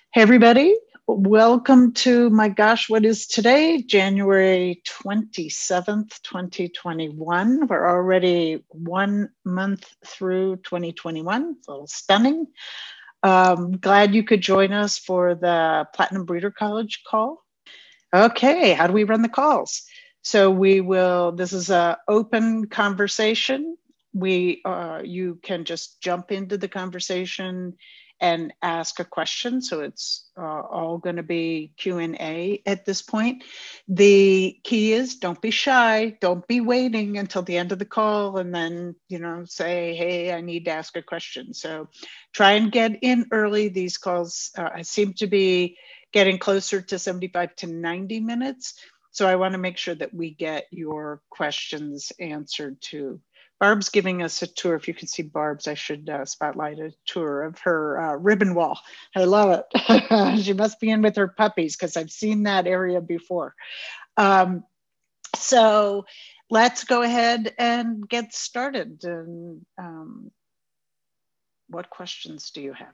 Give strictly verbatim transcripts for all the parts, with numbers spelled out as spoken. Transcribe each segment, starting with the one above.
Hey, everybody. Welcome to my gosh, what is today? January twenty-seventh, twenty twenty-one. We're already one month through twenty twenty-one. It's a little stunning. Um, glad you could join us for the Platinum Breeder College call. Okay, how do we run the calls? So we will, this is an open conversation. We, uh, you can just jump into the conversation and ask a question. So it's uh, all going to be Q and A at this point. The key is don't be shy. Don't be waiting until the end of the call and then, you know, say, hey, I need to ask a question. So try and get in early. These calls uh, seem to be getting closer to seventy-five to ninety minutes. So I want to make sure that we get your questions answered too. Barb's giving us a tour. If you can see Barb's, I should uh, spotlight a tour of her uh, ribbon wall. I love it. She must be in with her puppies because I've seen that area before. Um, so let's go ahead and get started. And, um, what questions do you have?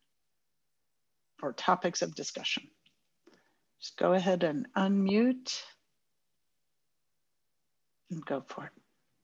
Or topics of discussion? Just go ahead and unmute and go for it.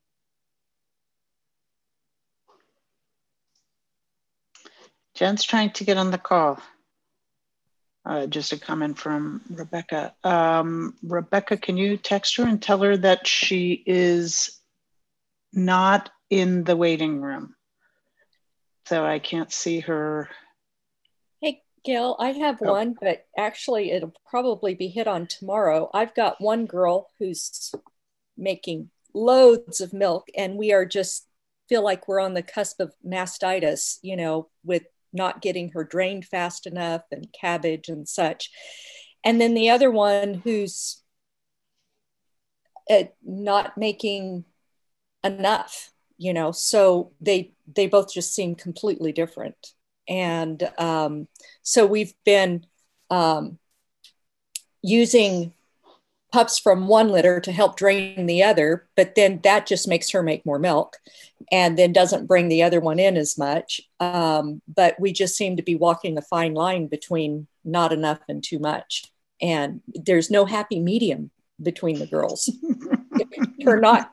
Jen's trying to get on the call. Uh, just a comment from Rebecca. Um, Rebecca, can you text her and tell her that she is not in the waiting room? So I can't see her. Hey, Gail, I have Oh. one, but actually it'll probably be hit on tomorrow. I've got one girl who's making loads of milk, and we are just feel like we're on the cusp of mastitis, you know, with not getting her drained fast enough and cabbage and such. And then the other one who's uh, not making enough, you know, so they they both just seem completely different. And um, so we've been um, using pups from one litter to help drain the other, but then that just makes her make more milk and then doesn't bring the other one in as much. Um, but we just seem to be walking a fine line between not enough and too much. And there's no happy medium between the girls. They're not,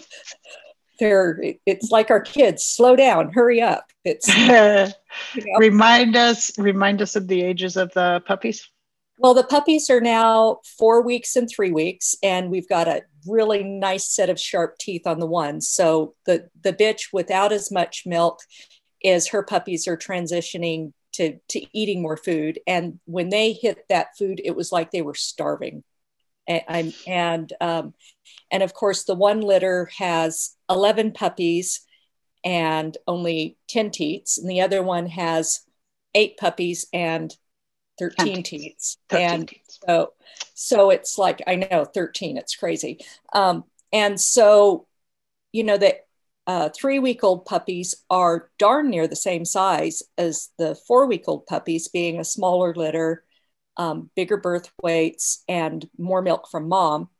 they're, it's like our kids, slow down, hurry up. It's, you know. Remind us, remind us of the ages of the puppies. Well, the puppies are now four weeks and three weeks, and we've got a really nice set of sharp teeth on the one. So the, the bitch without as much milk is her puppies are transitioning to, to eating more food. And when they hit that food, it was like they were starving. And, and, um, and of course, the one litter has eleven puppies and only ten teats, and the other one has eight puppies and thirteen teats. And so, so it's like, I know thirteen, it's crazy. Um, and so, you know, the uh, three week old puppies are darn near the same size as the four week old puppies, being a smaller litter, um, bigger birth weights, and more milk from mom.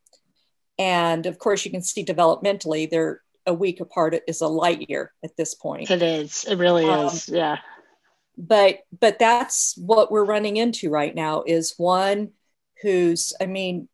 And of course, you can see developmentally, they're a week apart is a light year at this point. It is, it really um, is, yeah. But but that's what we're running into right now is one who's, I mean,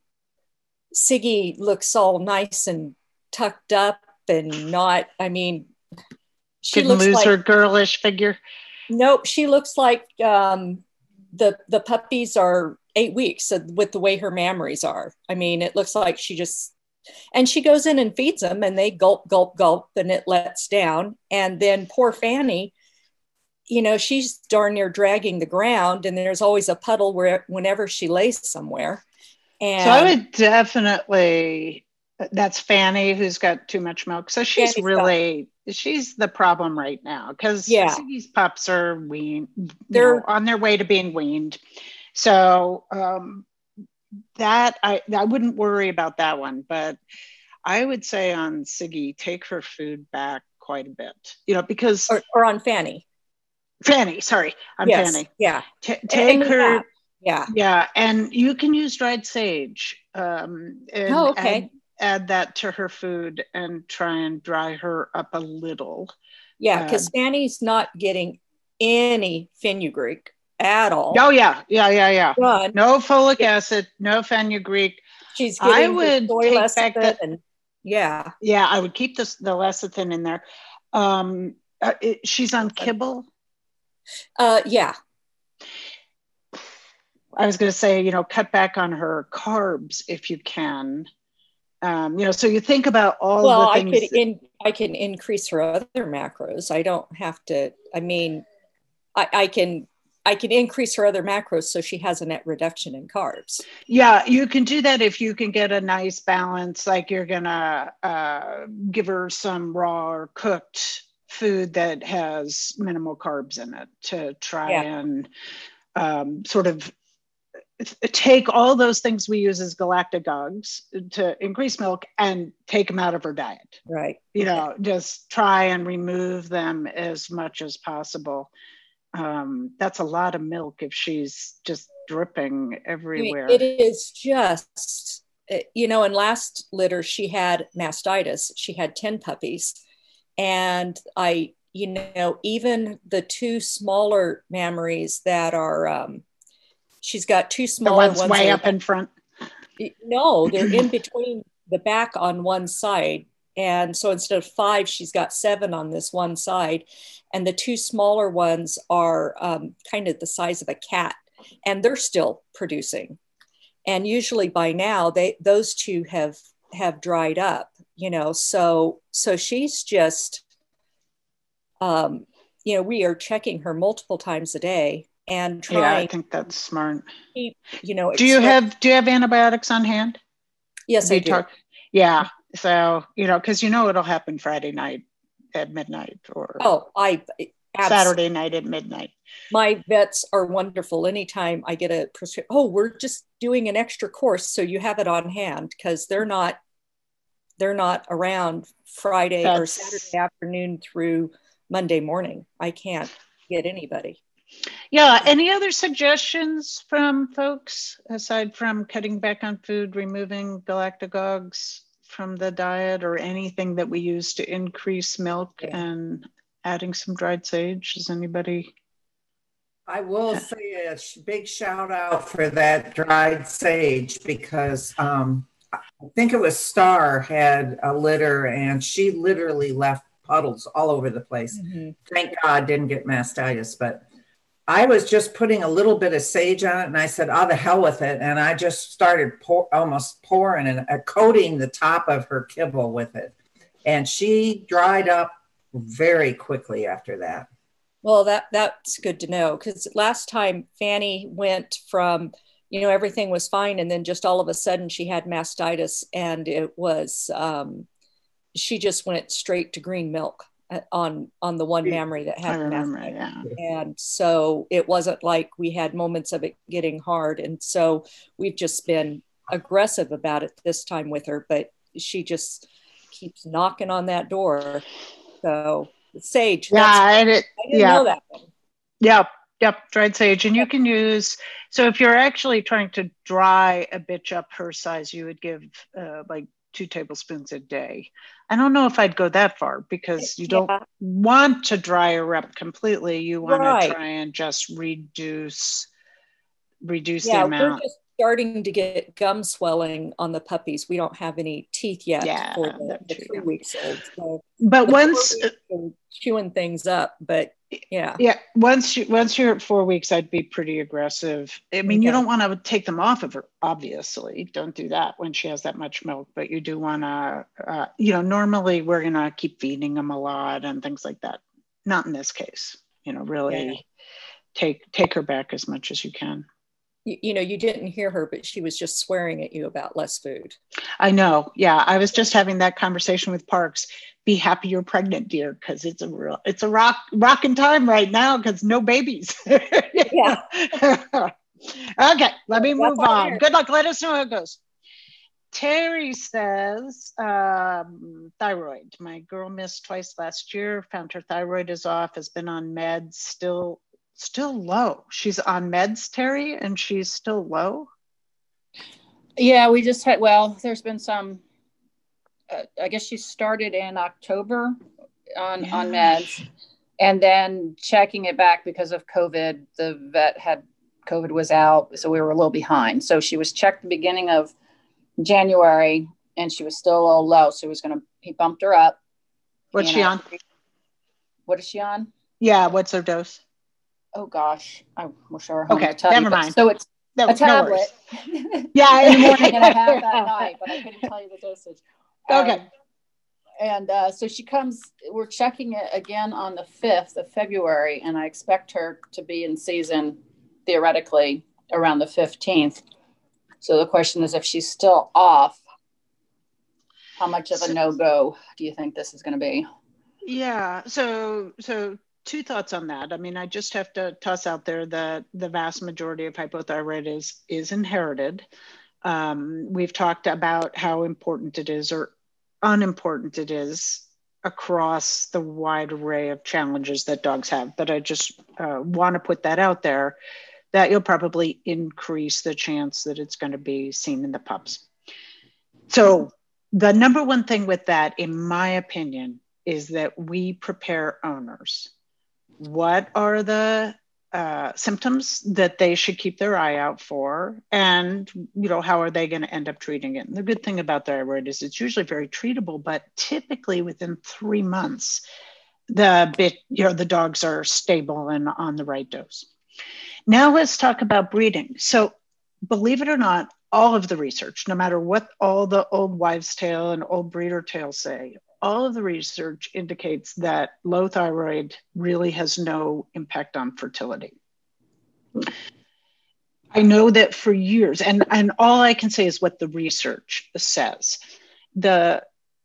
Siggy looks all nice and tucked up and not, I mean, she didn't lose like, her girlish figure. Nope, she looks like um, the the puppies are eight weeks with the way her mammaries are. I mean, it looks like she just, and she goes in and feeds them and they gulp, gulp, gulp, and it lets down. And then poor Fanny, you know, she's darn near dragging the ground, and there's always a puddle where whenever she lays somewhere. And so I would definitely, that's Fanny who's got too much milk. So she's Fanny's really, got, she's the problem right now because yeah. Siggy's pups are weaned, they're know, on their way to being weaned. So um, that, I, I wouldn't worry about that one, but I would say on Siggy, take her food back quite a bit, you know, because. Or, or on Fanny. Fanny, sorry, I'm yes, Fanny. Yeah. T- take her. Have. Yeah. Yeah. And you can use dried sage. Um, and oh, okay. Add, add that to her food and try and dry her up a little. Yeah. Because uh, Fanny's not getting any fenugreek. at all. Oh yeah, yeah, yeah, yeah. Run. No folic acid, no fenugreek. She's getting I would soy take back lecithin the. and yeah. Yeah, I would keep this the lecithin in there. Um, uh, it, she's on kibble. Uh, yeah. I was going to say, you know, cut back on her carbs if you can. Um, you know, so you think about all well, the things. I could in I can increase her other macros. I don't have to. I mean, I, I can I can increase her other macros so she has a net reduction in carbs. Yeah, you can do that if you can get a nice balance, like you're gonna uh, give her some raw or cooked food that has minimal carbs in it to try yeah. and um, sort of take all those things we use as galactagogues to increase milk and take them out of her diet. Right. You know, just try and remove them as much as possible. Um, that's a lot of milk if she's just dripping everywhere. It is just, you know, in last litter, she had mastitis. She had ten puppies. And I, you know, even the two smaller mammaries that are, um, she's got two smaller the ones. ones way up in front. No, they're in between the back on one side. And so instead of five, she's got seven on this one side. And the two smaller ones are um, kind of the size of a cat, and they're still producing. And usually by now, they those two have have dried up, you know. So so she's just, um, you know, we are checking her multiple times a day and trying. Yeah, I think that's smart. Keep, you know, do you have do you have antibiotics on hand? Yes, do I do. Talk, yeah. So, you know, because you know it'll happen Friday night at midnight or oh, I absolutely. Saturday night at midnight. My vets are wonderful. Anytime I get a prescription, oh, we're just doing an extra course, so you have it on hand, because they're not they're not around Friday That's... or Saturday afternoon through Monday morning. I can't get anybody. Yeah. Any other suggestions from folks aside from cutting back on food, removing galactagogues from the diet, or anything that we use to increase milk yeah. and adding some dried sage? Does anybody? I will say a big shout out for that dried sage, because um, I think it was Star had a litter and she literally left puddles all over the place. Mm-hmm. Thank God didn't get mastitis, but I was just putting a little bit of sage on it, and I said, oh, the hell with it. And I just started pour, almost pouring and uh, coating the top of her kibble with it. And she dried up very quickly after that. Well, that that's good to know, because last time Fanny went from, you know, everything was fine, and then just all of a sudden she had mastitis, and it was, um, she just went straight to green milk on on the one mammary that had mastitis. Yeah. And so it wasn't like we had moments of it getting hard. And so we've just been aggressive about it this time with her, but she just keeps knocking on that door. So sage. Yeah, I, did, I didn't yeah. know that one. Yep, yep, dried sage. And you can use, so if you're actually trying to dry a bitch up her size, you would give uh, like two tablespoons a day. I don't know if I'd go that far, because you don't yeah. want to dry her up completely. You want right. to try and just reduce, reduce yeah, the amount. We're just starting to get gum swelling on the puppies. We don't have any teeth yet yeah, for the, the three weeks old. So but once chewing things up, but yeah, yeah. Once you once you're at four weeks, I'd be pretty aggressive. I mean, okay. you don't want to take them off of her. Obviously, don't do that when she has that much milk. But you do want to, uh, you know, normally we're gonna keep feeding them a lot and things like that. Not in this case. You know, really yeah. take take her back as much as you can. You, you know, you didn't hear her, but she was just swearing at you about less food. I know. Yeah, I was just having that conversation with Parks. Be happy you're pregnant, dear, because it's a real, it's a rock, rocking time right now because no babies. Yeah. Okay, let me move on. Good luck. Let us know how it goes. Terry says, um, thyroid. My girl missed twice last year. Found her thyroid is off. Has been on meds. Still, still low. She's on meds, Terry, and she's still low. Yeah, we just had. Well, there's been some. Uh, I guess she started in October on, yeah. on meds. And then checking it back because of COVID, the vet had COVID was out. So we were a little behind. So she was checked the beginning of January and she was still a little low. So he was going to, he bumped her up. What's she on? What is she on? Yeah. What's her dose? Oh gosh. I wish I were home okay, to tell never you. mind. So it's no, a tablet. No yeah. In the morning and a half at night, but I couldn't tell you the dosage. Okay. Um, and uh, so she comes, we're checking it again on the fifth of February, and I expect her to be in season theoretically around the fifteenth. So the question is, if she's still off, how much of a no-go do you think this is going to be? Yeah. So, so two thoughts on that. I mean, I just have to toss out there that the vast majority of hypothyroid is, is inherited. Um, we've talked about how important it is or unimportant it is across the wide array of challenges that dogs have. But I just uh, want to put that out there, that you'll probably increase the chance that it's going to be seen in the pups. So the number one thing with that, in my opinion, is that we prepare owners. What are the uh, symptoms that they should keep their eye out for? And, you know, how are they going to end up treating it? And the good thing about thyroid is it's usually very treatable, but typically within three months, the bit, you know, the dogs are stable and on the right dose. Now let's talk about breeding. So believe it or not, all of the research, no matter what all the old wives' tale and old breeder tales say, all of the research indicates that low thyroid really has no impact on fertility. I know that for years, and, and all I can say is what the research says. The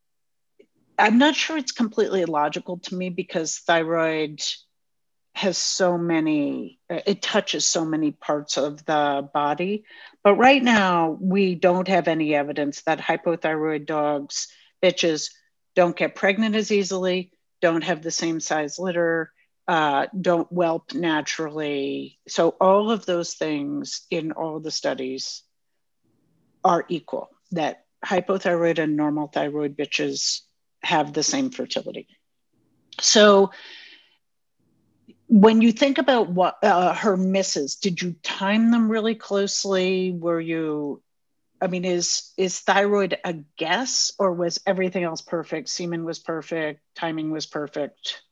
I'm not sure it's completely illogical to me because thyroid has so many, it touches so many parts of the body. But right now, we don't have any evidence that hypothyroid dogs, bitches, don't get pregnant as easily, don't have the same size litter, uh, don't whelp naturally. So all of those things in all the studies are equal, that hypothyroid and normal thyroid bitches have the same fertility. So when you think about what uh, her misses, did you time them really closely? Were you, I mean, is is thyroid a guess, or was everything else perfect? Semen was perfect, timing was perfect.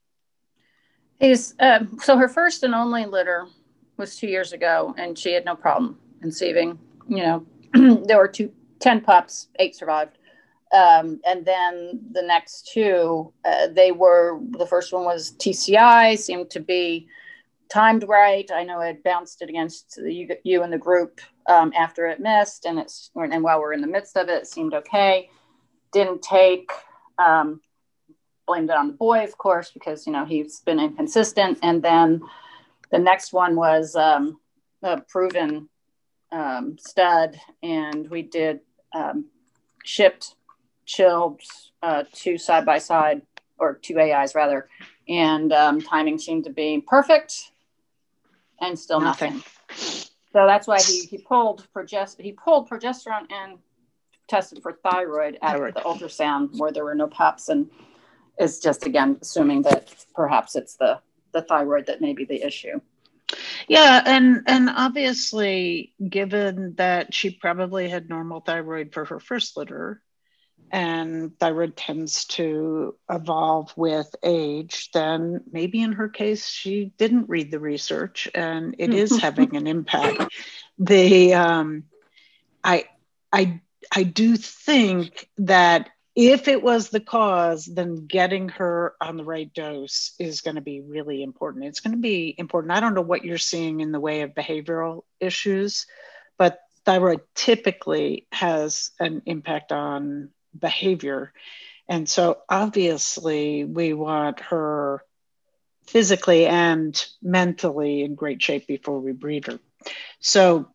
Is um, so her first and only litter was two years ago, and she had no problem conceiving. You know, there were two, ten pups, eight survived. Um, and then the next two, uh, they were, the first one was T C I, seemed to be timed right. I know it bounced it against the, you, you and the group um, after it missed, and it's, and while we're in the midst of it, it seemed okay. Didn't take, um, blamed it on the boy, of course, because, you know, he's been inconsistent. And then the next one was um, a proven um, stud, and we did um, shipped chilled uh, two side by side, or two A Is rather, and um, timing seemed to be perfect, and still nothing. nothing. So that's why he he pulled progest he pulled progesterone and tested for thyroid at thyroid. the ultrasound where there were no pups, and it's just again assuming that perhaps it's the the thyroid that may be the issue. Yeah, and and obviously, given that she probably had normal thyroid for her first litter, and thyroid tends to evolve with age, then maybe in her case, she didn't read the research and it is having an impact. The, um, I, I, I do think that if it was the cause, then getting her on the right dose is going to be really important. It's going to be important. I don't know what you're seeing in the way of behavioral issues, but thyroid typically has an impact on behavior. And so obviously we want her physically and mentally in great shape before we breed her. So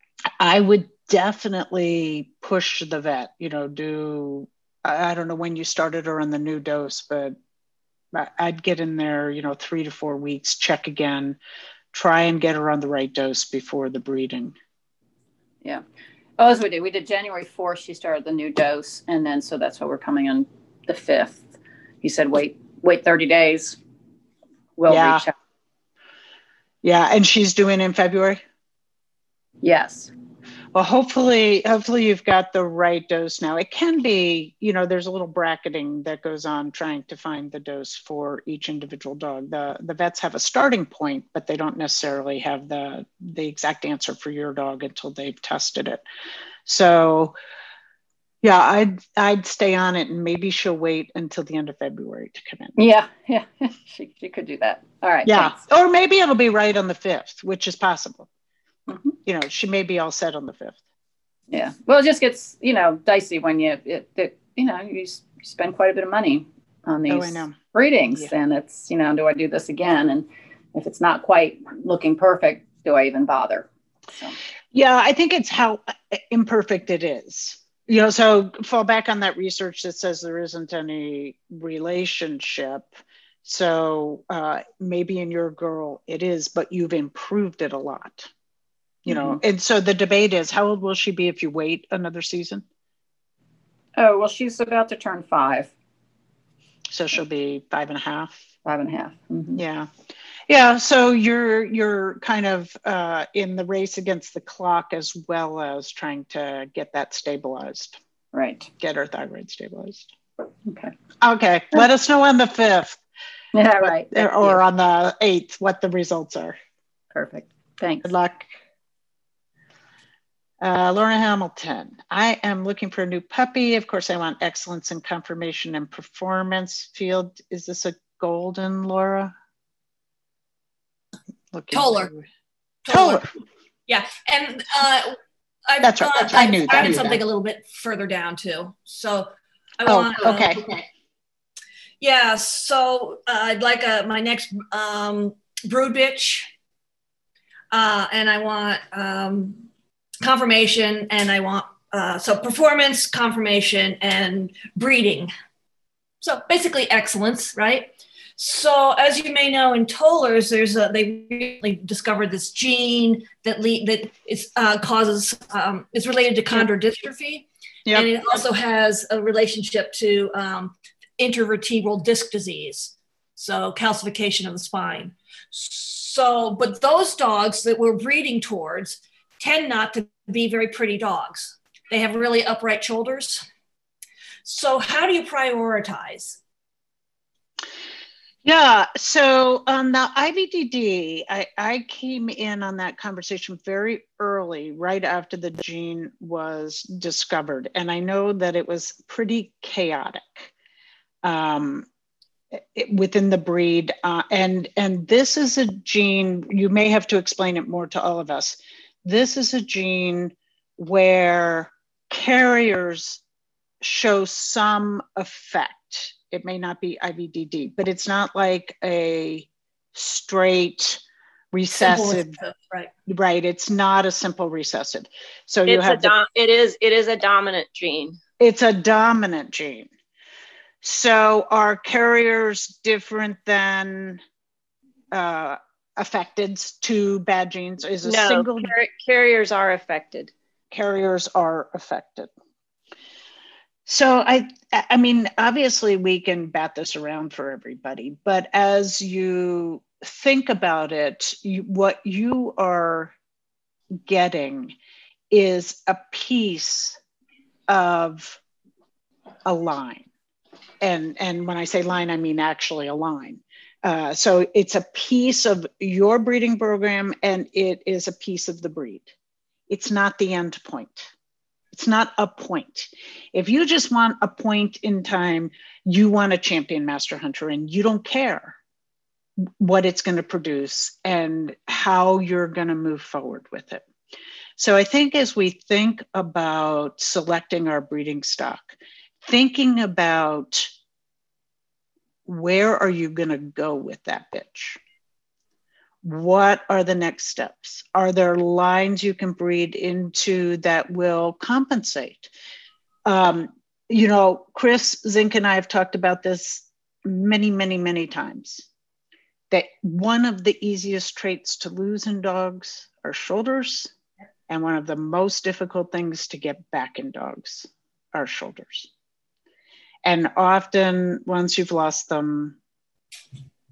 I would definitely push the vet, you know, do, I don't know when you started her on the new dose, but I'd get in there, you know, three to four weeks, check again, try and get her on the right dose before the breeding. Yeah. Oh, as we did. We did January fourth, she started the new dose. And then, so that's why we're coming on the fifth. He said, wait, wait thirty days. will yeah. reach out. Yeah, and she's doing in February? Yes. Well, hopefully, hopefully you've got the right dose now. It can be, you know, there's a little bracketing that goes on trying to find the dose for each individual dog. The the vets have a starting point, but they don't necessarily have the the exact answer for your dog until they've tested it. So, yeah, I'd I'd stay on it, and maybe she'll wait until the end of February to come in. Yeah, yeah, she she could do that. All right. Yeah, thanks. or maybe it'll be right on the fifth, which is possible. Mm-hmm. You know, she may be all set on the fifth. Yeah. Well, it just gets, you know, dicey when you, it, it, you know, you spend quite a bit of money on these oh, I know. breedings. Yeah. And it's, you know, do I do this again? And if it's not quite looking perfect, do I even bother? So. Yeah, I think it's how imperfect it is. You know, so fall back on that research that says there isn't any relationship. So uh, maybe in your girl it is, but you've improved it a lot. You know, mm-hmm. And so the debate is, how old will she be if you wait another season? Oh, well, she's about to turn five. So she'll be five and a half. Five and a half. Mm-hmm. Yeah. Yeah. So you're you're kind of uh, in the race against the clock, as well as trying to get that stabilized. Right. Get her thyroid stabilized. Okay. Okay. Let us know on the fifth. Yeah, right. What, or on the eighth, what the results are. Perfect. Thanks. Good luck. Uh, Laura Hamilton, I am looking for a new puppy. Of course, I want excellence in conformation and performance field. Is this a golden, Laura? Looking Toller. Toller. Toller. Yeah. And uh, I've, That's right. uh, I knew that. I added knew something that. a little bit further down too. So I oh, want. Okay. Uh, okay. Yeah. So uh, I'd like a, my next um, brood bitch. Uh, and I want um, confirmation, and I want uh, so performance, confirmation, and breeding. So basically excellence, right? So as you may know, in Tollers, there's a, they really discovered this gene that le- that is, uh, causes um, is related to chondrodystrophy, yep. And it also has a relationship to um, intervertebral disc disease, so calcification of the spine. So, but those dogs that we're breeding towards tend not to be very pretty dogs. They have really upright shoulders. So how do you prioritize? Yeah, so on the I V D D, I, I came in on that conversation very early, right after the gene was discovered. And I know that it was pretty chaotic um, it, within the breed. Uh, and, and this is a gene, you may have to explain it more to all of us. This is a gene where carriers show some effect. It may not be I V D D, but it's not like a straight recessive, recessive right? Right. It's not a simple recessive. So it's you have a dom- the, it is it is a dominant gene. It's a dominant gene. So are carriers different than uh, affected to bad genes? Is a no, single car- carriers are affected. Carriers are affected. So I, I mean, obviously we can bat this around for everybody, but as you think about it, you, what you are getting is a piece of a line. And, and when I say line, I mean actually a line. Uh, so it's a piece of your breeding program, and it is a piece of the breed. It's not the end point. It's not a point. If you just want a point in time, you want a champion master hunter, and you don't care what it's going to produce and how you're going to move forward with it. So I think as we think about selecting our breeding stock, thinking about where are you going to go with that bitch? What are the next steps? Are there lines you can breed into that will compensate? Um, you know, Chris Zink and I have talked about this many, many, many times, that one of the easiest traits to lose in dogs are shoulders, and one of the most difficult things to get back in dogs are shoulders. And often once you've lost them,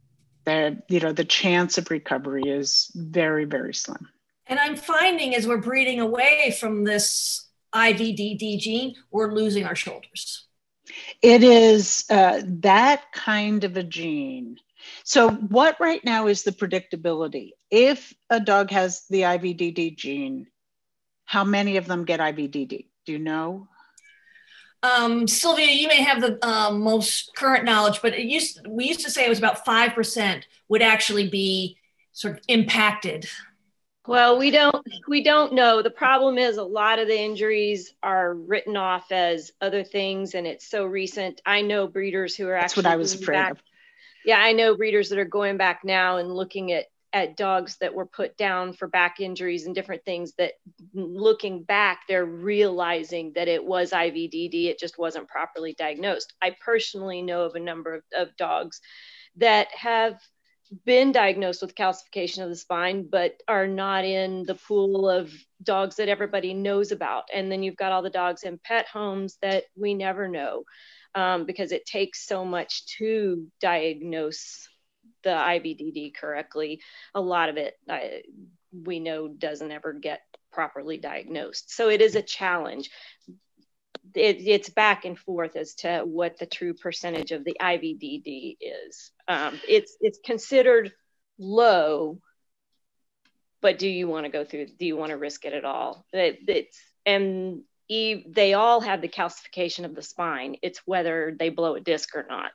The, you know, the chance of recovery is very, very slim. And I'm finding as we're breeding away from this I V D D gene, we're losing our shoulders. It is uh, that kind of a gene. So what right now is the predictability? If a dog has the I V D D gene, how many of them get I V D D? Do you know? Um, Sylvia, you may have the um, most current knowledge, but it used we used to say it was about five percent would actually be sort of impacted. Well, we don't we don't know. The problem is a lot of the injuries are written off as other things, and it's so recent. I know breeders who are That's actually what I was afraid back, of. Yeah, I know breeders that are going back now and looking at at dogs that were put down for back injuries and different things that looking back, they're realizing that it was I V D D. It just wasn't properly diagnosed. I personally know of a number of, of dogs that have been diagnosed with calcification of the spine, but are not in the pool of dogs that everybody knows about. And then you've got all the dogs in pet homes that we never know um, because it takes so much to diagnose the I V D D correctly. A lot of it I, we know doesn't ever get properly diagnosed. So it is a challenge. It, it's back and forth as to what the true percentage of the I V D D is. Um, it's it's considered low, but do you want to go through? Do you want to risk it at all? It, it's and e, they all have the calcification of the spine. It's whether they blow a disc or not.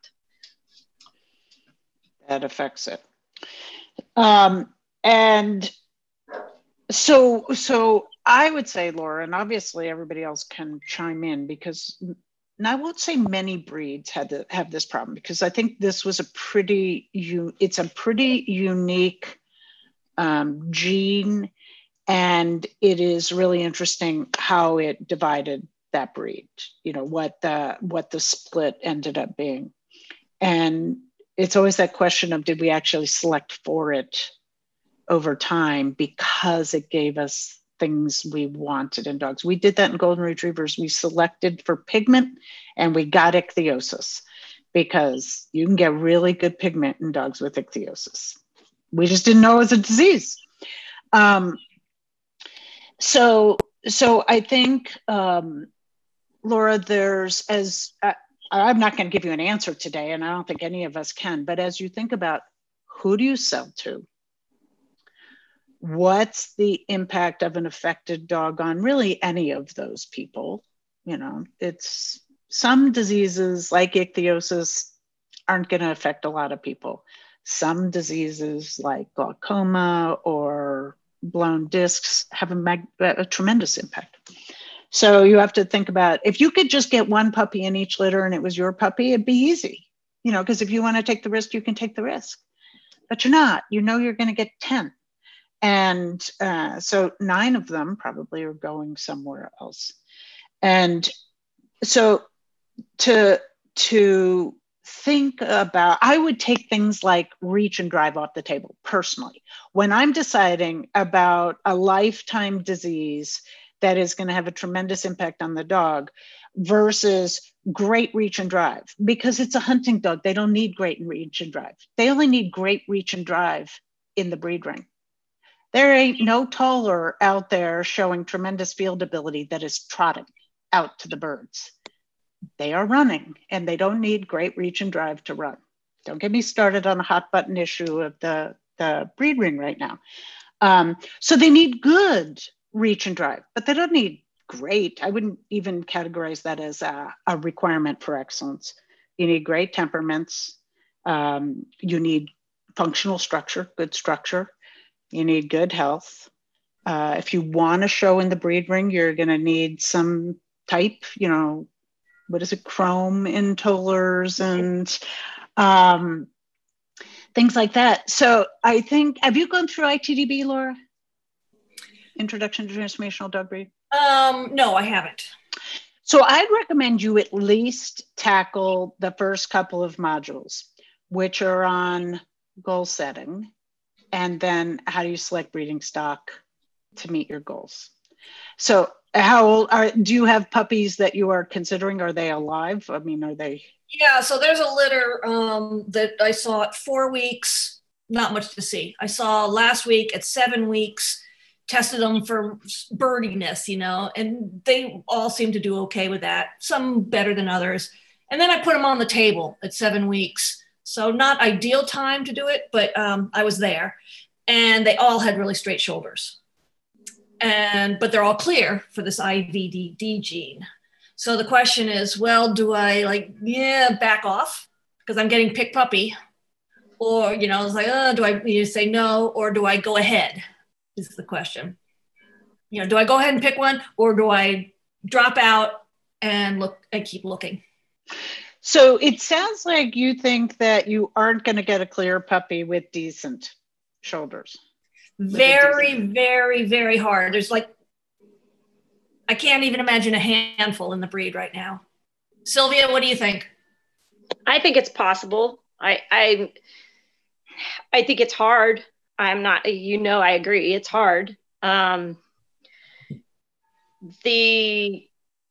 That affects it. Um, and so, so I would say, Laura, and obviously everybody else can chime in because, and I won't say many breeds had to have this problem because I think this was a pretty, it's a pretty unique um, gene, and it is really interesting how it divided that breed. You know what the what the split ended up being, and it's always that question of did we actually select for it over time because it gave us things we wanted in dogs. We did that in golden retrievers. We selected for pigment and we got ichthyosis because you can get really good pigment in dogs with ichthyosis. We just didn't know it was a disease. Um, so, so I think, um, Laura, there's as, uh, I'm not going to give you an answer today, and I don't think any of us can, but as you think about who do you sell to? What's the impact of an affected dog on really any of those people? You know, it's some diseases like ichthyosis aren't going to affect a lot of people. Some diseases like glaucoma or blown discs have a, mag- a tremendous impact. So you have to think about, if you could just get one puppy in each litter and it was your puppy, it'd be easy, you know, because if you want to take the risk, you can take the risk, but you're not, you know, you're going to get ten. And uh, so nine of them probably are going somewhere else. And so to, to think about, I would take things like reach and drive off the table personally. When I'm deciding about a lifetime disease that is going to have a tremendous impact on the dog versus great reach and drive, because it's a hunting dog. They don't need great reach and drive. They only need great reach and drive in the breed ring. There ain't no toller out there showing tremendous field ability that is trotting out to the birds. They are running and they don't need great reach and drive to run. Don't get me started on a hot button issue of the, the breed ring right now. Um, so they need good reach and drive, but they don't need great. I wouldn't even categorize that as a, a requirement for excellence. You need great temperaments. Um, you need functional structure, good structure. You need good health. Uh, if you want to show in the breed ring, you're going to need some type, you know, what is it, chrome in tollers and um, things like that. So I think, have you gone through I T D B, Laura? Introduction to Transformational Dog Breed? Um, no, I haven't. So I'd recommend you at least tackle the first couple of modules, which are on goal setting, and then how do you select breeding stock to meet your goals. So how old are, do you have puppies that you are considering? Are they alive? I mean, are they? Yeah, so there's a litter um, that I saw at four weeks not much to see. I saw last week at seven weeks, tested them for birdiness, you know, and they all seem to do okay with that. Some better than others. And then I put them on the table at seven weeks. So not ideal time to do it, but um, I was there, and they all had really straight shoulders. And, but they're all clear for this I V D D gene. So the question is, well, do I like, yeah, back off because I'm getting pick puppy? Or, you know, it's like, oh, do I you say no, or do I go ahead? Is the question. You know, do I go ahead and pick one, or do I drop out and look and keep looking? So it sounds like you think that you aren't going to get a clear puppy with decent shoulders. Very, decent. very, very hard. There's like, I can't even imagine a handful in the breed right now. Sylvia, what do you think? I think it's possible. I, I, I think it's hard. I'm not, you know, I agree. It's hard. Um, the,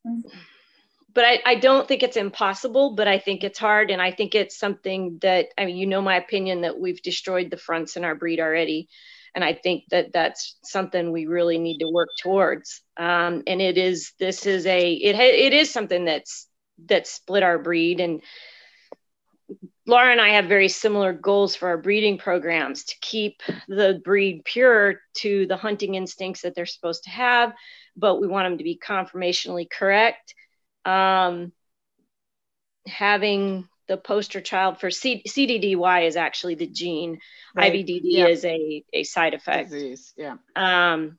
but I, I don't think it's impossible, but I think it's hard. And I think it's something that, I mean, you know, my opinion that we've destroyed the fronts in our breed already. And I think that that's something we really need to work towards. Um, and it is, this is a, it, ha- it is something that's, that split our breed. And Laura and I have very similar goals for our breeding programs to keep the breed pure to the hunting instincts that they're supposed to have, but we want them to be conformationally correct. Um, having the poster child for C- CDDY is actually the gene. Right. I V D D yeah. is a, a side effect. Disease. Yeah. Um,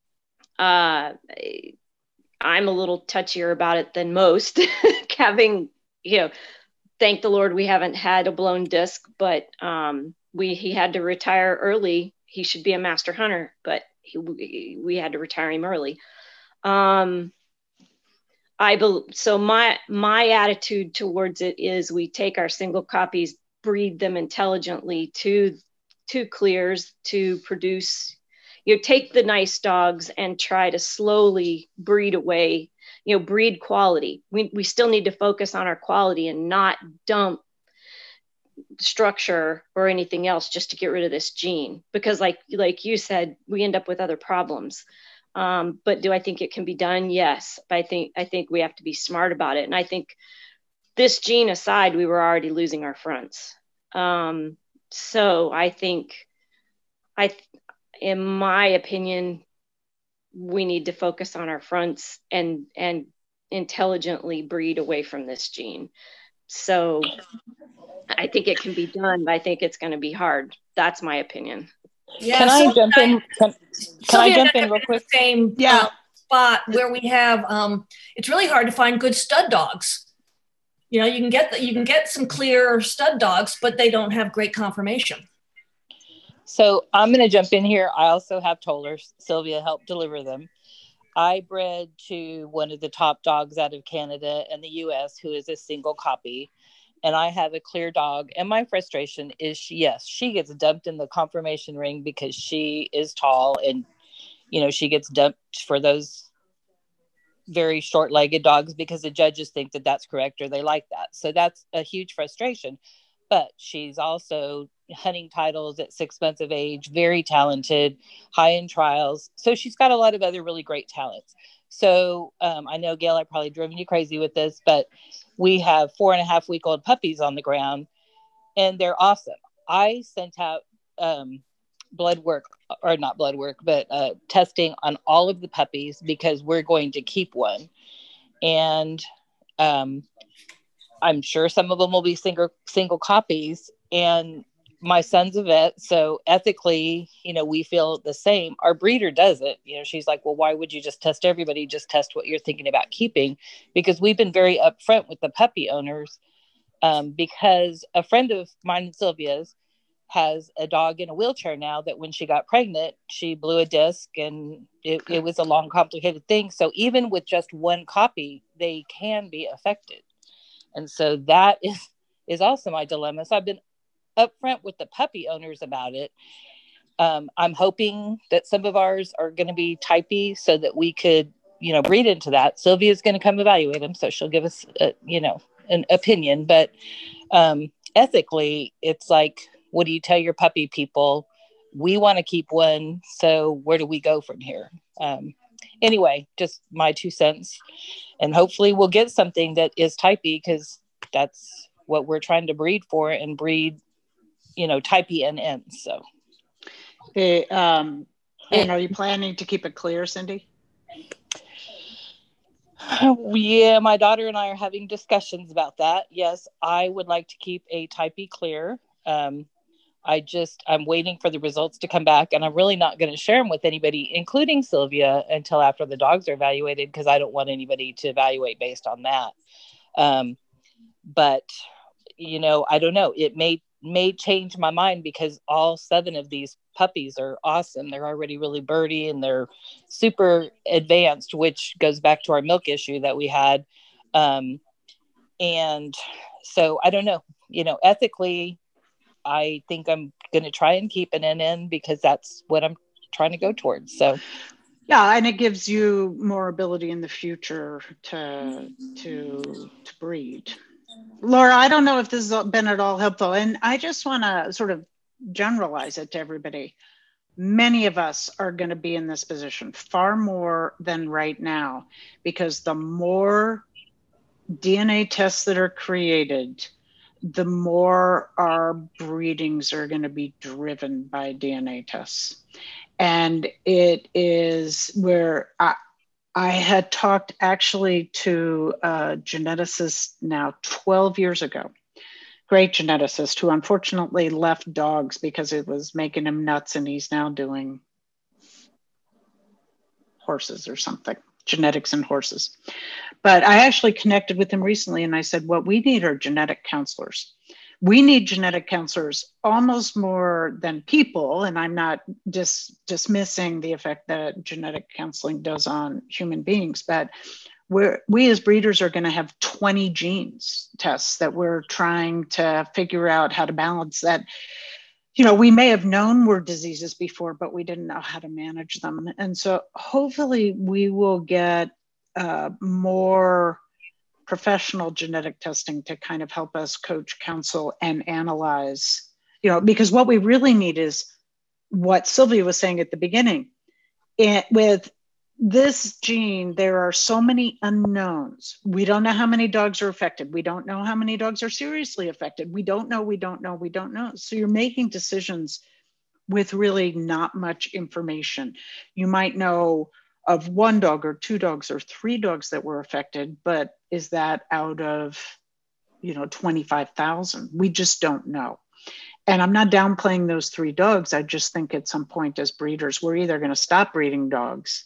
uh, I'm a little touchier about it than most. Having, you know, thank the Lord we haven't had a blown disc, but um, we he had to retire early. He should be a master hunter, but he, we, we had to retire him early. Um, I be, so my my attitude towards it is we take our single copies, breed them intelligently to to clears to produce. You know, take the nice dogs and try to slowly breed away. You know, breed quality. We we still need to focus on our quality and not dump structure or anything else just to get rid of this gene. Because like like you said, we end up with other problems. Um, but do I think it can be done? Yes. But I think I think we have to be smart about it. And I think this gene aside, we were already losing our fronts. Um, so I think I, in my opinion, we need to focus on our fronts and and intelligently breed away from this gene. So I think it can be done, but I think it's going to be hard. That's my opinion. Yeah, can I jump I, in? Can, can I jump in real quick? Same yeah. uh, spot where we have. Um, it's really hard to find good stud dogs. You know, you can get the, you can get some clear stud dogs, but they don't have great conformation. So I'm going to jump in here. I also have tollers. Sylvia helped deliver them. I bred to one of the top dogs out of Canada and the U S who is a single copy. And I have a clear dog. And my frustration is, she, yes, she gets dumped in the conformation ring because she is tall. And, you know, she gets dumped for those very short-legged dogs because the judges think that that's correct or they like that. So that's a huge frustration. But she's also hunting titles at six months of age, very talented, high in trials. So she's got a lot of other really great talents. So um, I know, Gail, I've probably driven you crazy with this, but we have four and a half week old puppies on the ground and they're awesome. I sent out um, blood work, or not blood work, but uh, testing on all of the puppies because we're going to keep one. And um, I'm sure some of them will be single single copies, and my son's a vet. So ethically, you know, we feel the same. Our breeder does it. You know, she's like, well, why would you just test everybody? Just test what you're thinking about keeping, because we've been very upfront with the puppy owners. Um, because a friend of mine and Sylvia's has a dog in a wheelchair now that when she got pregnant, she blew a disc and it, it was a long, complicated thing. So even with just one copy, they can be affected. And so that is, is also my dilemma. So I've been upfront with the puppy owners about it. Um, I'm hoping that some of ours are going to be typey so that we could, you know, breed into that. Sylvia's going to come evaluate them. So she'll give us, a, you know, an opinion. But um, ethically, it's like, what do you tell your puppy people? We want to keep one. So where do we go from here? Um, anyway, just my two cents. And hopefully we'll get something that is typey, because that's what we're trying to breed for, and breed, you know, typey N Ns. So. Hey, um, and are you planning to keep it clear, Cindy? Yeah, my daughter and I are having discussions about that. Yes, I would like to keep a typey clear. Um, I just, I'm waiting for the results to come back, and I'm really not going to share them with anybody, including Sylvia, until after the dogs are evaluated, because I don't want anybody to evaluate based on that. Um, but, you know, I don't know. It may, may change my mind, because all seven of these puppies are awesome. They're already really birdie, and they're super advanced, which goes back to our milk issue that we had. Um, and so I don't know, you know, ethically, I think I'm going to try and keep an N N, because that's what I'm trying to go towards. So, yeah, and it gives you more ability in the future to to to breed. Laura, I don't know if this has been at all helpful, and I just want to sort of generalize it to everybody. Many of us are going to be in this position far more than right now, because the more D N A tests that are created, the more our breedings are going to be driven by D N A tests. And it is where I, I had talked actually to a geneticist now twelve years ago, great geneticist, who unfortunately left dogs because it was making him nuts, and he's now doing horses or something, genetics in horses. But I actually connected with him recently, and I said, what we need are genetic counselors. We need genetic counselors almost more than people. And I'm not dis- dismissing the effect that genetic counseling does on human beings, but we're, we as breeders are going to have twenty genes tests that we're trying to figure out how to balance that. You know, we may have known were diseases before, but we didn't know how to manage them. And so hopefully we will get uh, more professional genetic testing to kind of help us coach, counsel, and analyze, you know, because what we really need is what Sylvia was saying at the beginning. It, with this gene, there are so many unknowns. We don't know how many dogs are affected. We don't know how many dogs are seriously affected. We don't know, we don't know, we don't know. So you're making decisions with really not much information. You might know of one dog or two dogs or three dogs that were affected, but is that out of, you know, twenty-five thousand? We just don't know. And I'm not downplaying those three dogs. I just think at some point as breeders, we're either going to stop breeding dogs,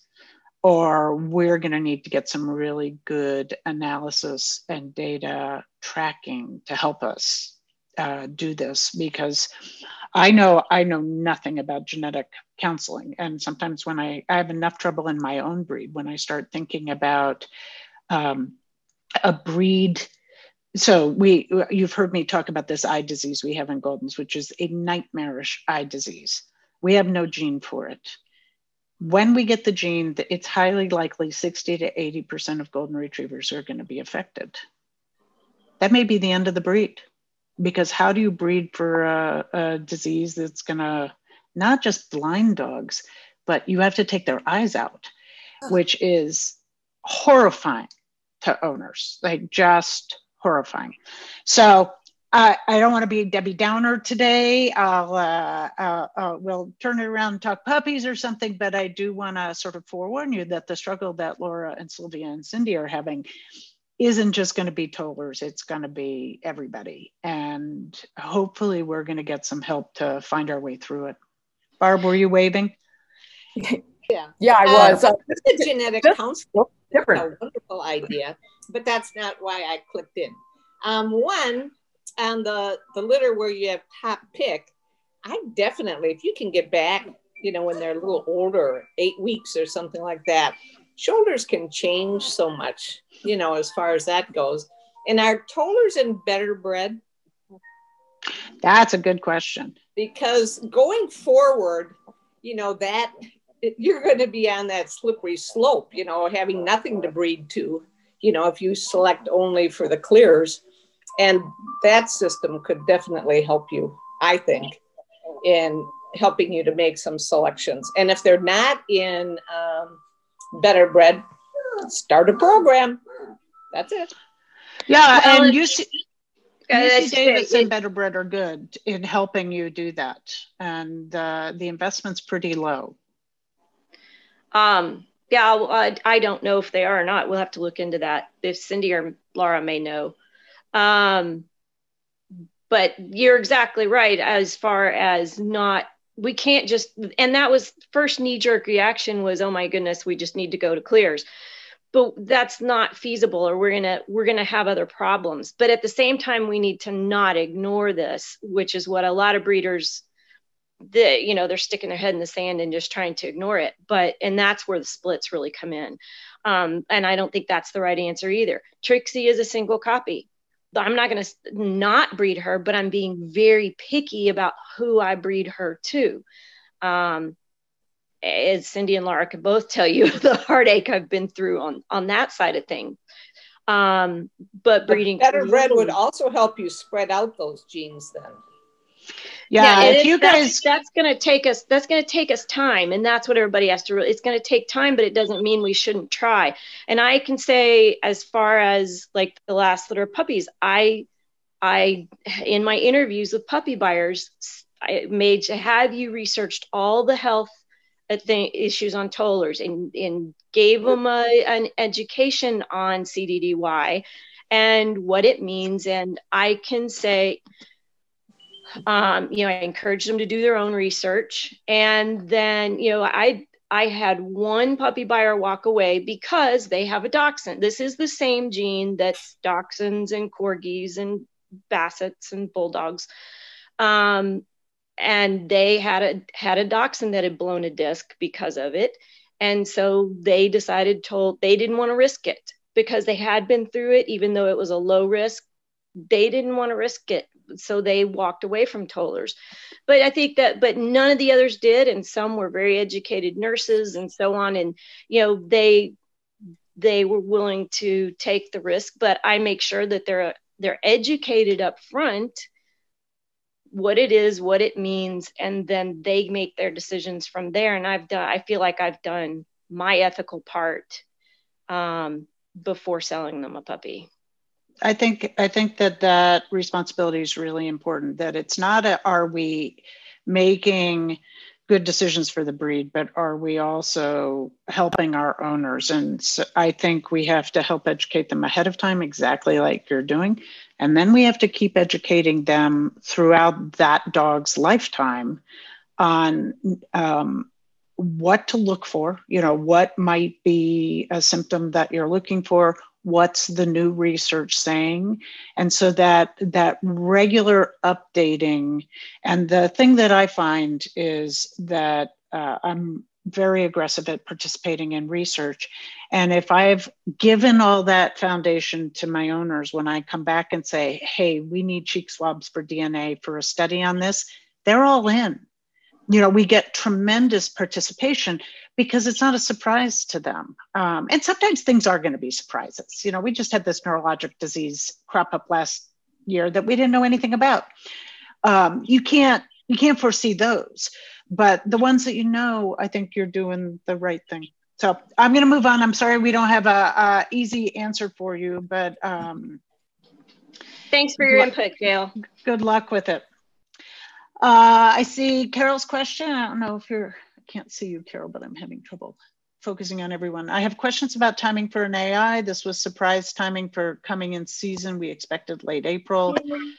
or we're going to need to get some really good analysis and data tracking to help us uh, do this, because I know I know nothing about genetic counseling. And sometimes when I, I have enough trouble in my own breed, when I start thinking about um, a breed. So we, you've heard me talk about this eye disease we have in Goldens, which is a nightmarish eye disease. We have no gene for it. When we get the gene, it's highly likely sixty to eighty percent of Golden Retrievers are going to be affected. That may be the end of the breed, because how do you breed for a, a disease that's going to not just blind dogs, but you have to take their eyes out, which is horrifying to owners, like just horrifying. So I, I don't want to be Debbie Downer today. I'll uh, uh, uh, we'll turn it around and talk puppies or something, but I do want to sort of forewarn you that the struggle that Laura and Sylvia and Cindy are having isn't just going to be tollers, it's going to be everybody. And hopefully we're going to get some help to find our way through it. Barb, were you waving? Yeah, yeah, I was. Uh, the genetic counseling, different. a wonderful idea, but that's not why I clicked in. Um, one, on the, the litter where you have top pick, I definitely, if you can get back, you know, when they're a little older, eight weeks or something like that, shoulders can change so much, you know, as far as that goes. And are tollers in better bred? That's a good question. Because going forward, you know, that you're going to be on that slippery slope, you know, having nothing to breed to, you know, if you select only for the clears. And that system could definitely help you I think, in helping you to make some selections. And if they're not in um, Better Bred, start a program. That's it. Yeah, Well, and it- U C, Uh, U C it's- Davis it- and Better Bred are good in helping you do that. And uh, the investment's pretty low. Um, yeah, well, I, I don't know if they are or not. We'll have to look into that. If Cindy or Laura may know. Um, but you're exactly right as far as not, we can't just, and that was first knee jerk reaction was, oh my goodness, we just need to go to clears. But that's not feasible, or we're gonna we're gonna have other problems. But at the same time, we need to not ignore this, which is what a lot of breeders, the you know, they're sticking their head in the sand and just trying to ignore it. But and that's where the splits really come in. Um, and I don't think that's the right answer either. Trixie is a single copy. I'm not going to not breed her, but I'm being very picky about who I breed her to. Um, as Cindy and Laura can both tell you, the heartache I've been through on, on that side of things. Um, but breeding Better Bred would also help you spread out those genes then. Yeah, yeah, if it, you that's, guys, that's going to take us, that's going to take us time. And that's what everybody has to, it's going to take time, but it doesn't mean we shouldn't try. And I can say, as far as like the last litter of puppies, I, I, in my interviews with puppy buyers, I made to have you researched all the health th- issues on tollers and, and gave them a, an education on C D D Y and what it means. And I can say, um, you know, I encourage them to do their own research. And then, you know, I, I had one puppy buyer walk away because they have a dachshund. This is the same gene that's dachshunds and corgis and bassets and bulldogs. Um, and they had a, had a dachshund that had blown a disc because of it. And so they decided, told they didn't want to risk it because they had been through it, even though it was a low risk, they didn't want to risk it. So they walked away from tollers. But I think that, but none of the others did. And some were very educated nurses and so on. And, you know, they, they were willing to take the risk, but I make sure that they're, they're educated up front, what it is, what it means, and then they make their decisions from there. And I've done, I feel like I've done my ethical part um, before selling them a puppy. I think I think that that responsibility is really important. That it's not a, are we making good decisions for the breed, but are we also helping our owners? And so I think we have to help educate them ahead of time, exactly like you're doing. And then we have to keep educating them throughout that dog's lifetime on um, what to look for, you know, what might be a symptom that you're looking for, what's the new research saying, and so that that regular updating. And the thing that I find is that uh, I'm very aggressive at participating in research, and if I've given all that foundation to my owners, when I come back and say, hey, we need cheek swabs for D N A for a study on this, they're all in. You know, we get tremendous participation because it's not a surprise to them. Um, and sometimes things are going to be surprises. You know, we just had this neurologic disease crop up last year that we didn't know anything about. Um, you can't, you can't foresee those, but the ones that you know, I think you're doing the right thing. So I'm going to move on. I'm sorry we don't have a, a easy answer for you, but um, thanks for your input, Gail. Good luck with it. Uh, I see Carol's question. I don't know if you're, I can't see you, Carol, but I'm having trouble focusing on everyone. I have questions about timing for an A I. This was surprise timing for coming in season. We expected late April.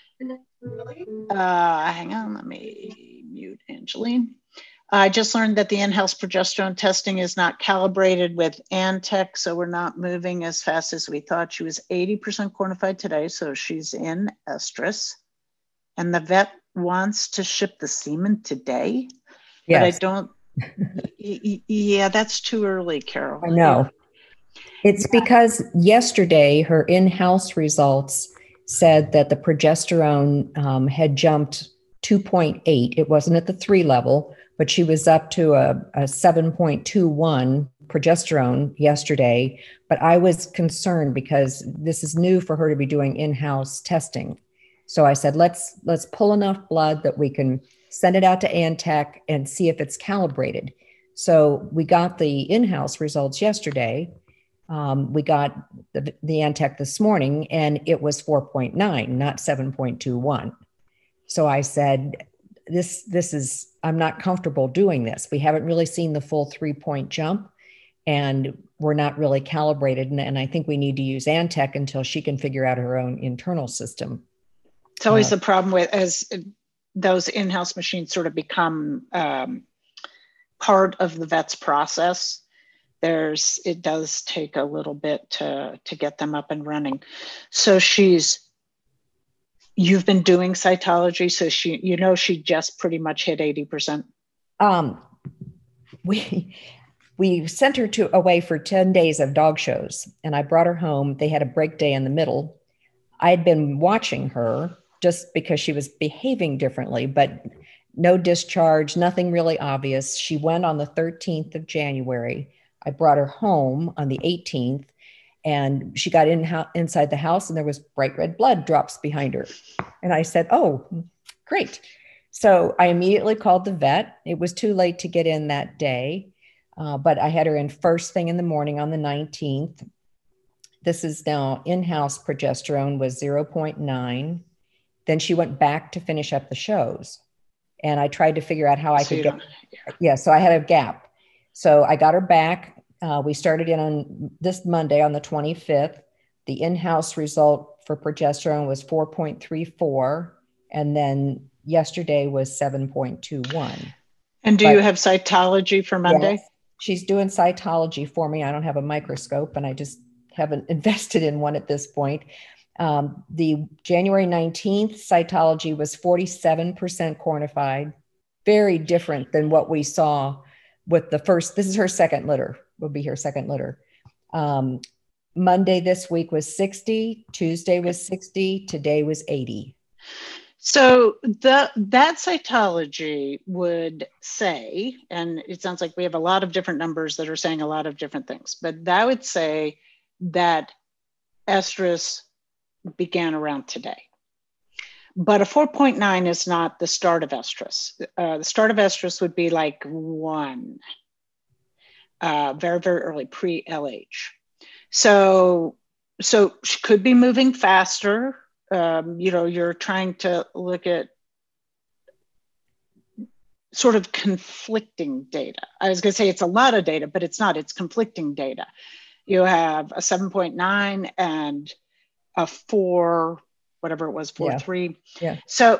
Uh, hang on, let me mute Angeline. I just learned that the in-house progesterone testing is not calibrated with Antech, so we're not moving as fast as we thought. She was eighty percent cornified today, so she's in estrus. And the vet wants to ship the semen today, yes. But I don't, yeah, that's too early, Carol. I know. It's because yesterday her in-house results said that the progesterone um, had jumped two point eight. It wasn't at the three level, but she was up to a, a seven point two one progesterone yesterday. But I was concerned because this is new for her to be doing in-house testing. So I said, let's let's pull enough blood that we can send it out to Antech and see if it's calibrated. So we got the in-house results yesterday. Um, we got the, the Antech this morning, and it was four point nine, not seven point two one. So I said, this, this is, I'm not comfortable doing this. We haven't really seen the full three-point jump, and we're not really calibrated. And, and I think we need to use Antech until she can figure out her own internal system. It's always Uh, the problem with as those in-house machines sort of become um, part of the vet's process. There's, it does take a little bit to, to get them up and running. So she's, you've been doing cytology, so she, you know, she just pretty much hit eighty percent. Um, we, we sent her to away for ten days of dog shows, and I brought her home. They had a break day in the middle. I'd been watching her just because she was behaving differently, but no discharge, nothing really obvious. She went on the thirteenth of January. I brought her home on the eighteenth, and she got in inside the house, and there was bright red blood drops behind her. And I said, oh, great. So I immediately called the vet. It was too late to get in that day, uh, but I had her in first thing in the morning on the nineteenth. This is now in-house progesterone was zero point nine. Then she went back to finish up the shows. And I tried to figure out how I So could you get, don't- yeah, so I had a gap. So I got her back. Uh, we started in on this Monday on the twenty-fifth. The in-house result for progesterone was four point three four. And then yesterday was seven point two one. And do But- you have cytology for Monday? Yes, she's doing cytology for me. I don't have a microscope, and I just haven't invested in one at this point. Um, the January nineteenth cytology was forty-seven percent cornified, very different than what we saw with the first. This is her second litter, will be her second litter. Um, Monday this week was sixty, Tuesday was sixty, today was eighty. So the that cytology would say, and it sounds like we have a lot of different numbers that are saying a lot of different things, but that would say that estrus began around today. But a four point nine is not the start of estrus. Uh, the start of estrus would be like one, uh, very, very early, pre-L H. So, so she could be moving faster. Um, you know, you're trying to look at sort of conflicting data. I was going to say it's a lot of data, but it's not, it's conflicting data. You have a seven point nine and a four, whatever it was, four, Yeah. three. Yeah. So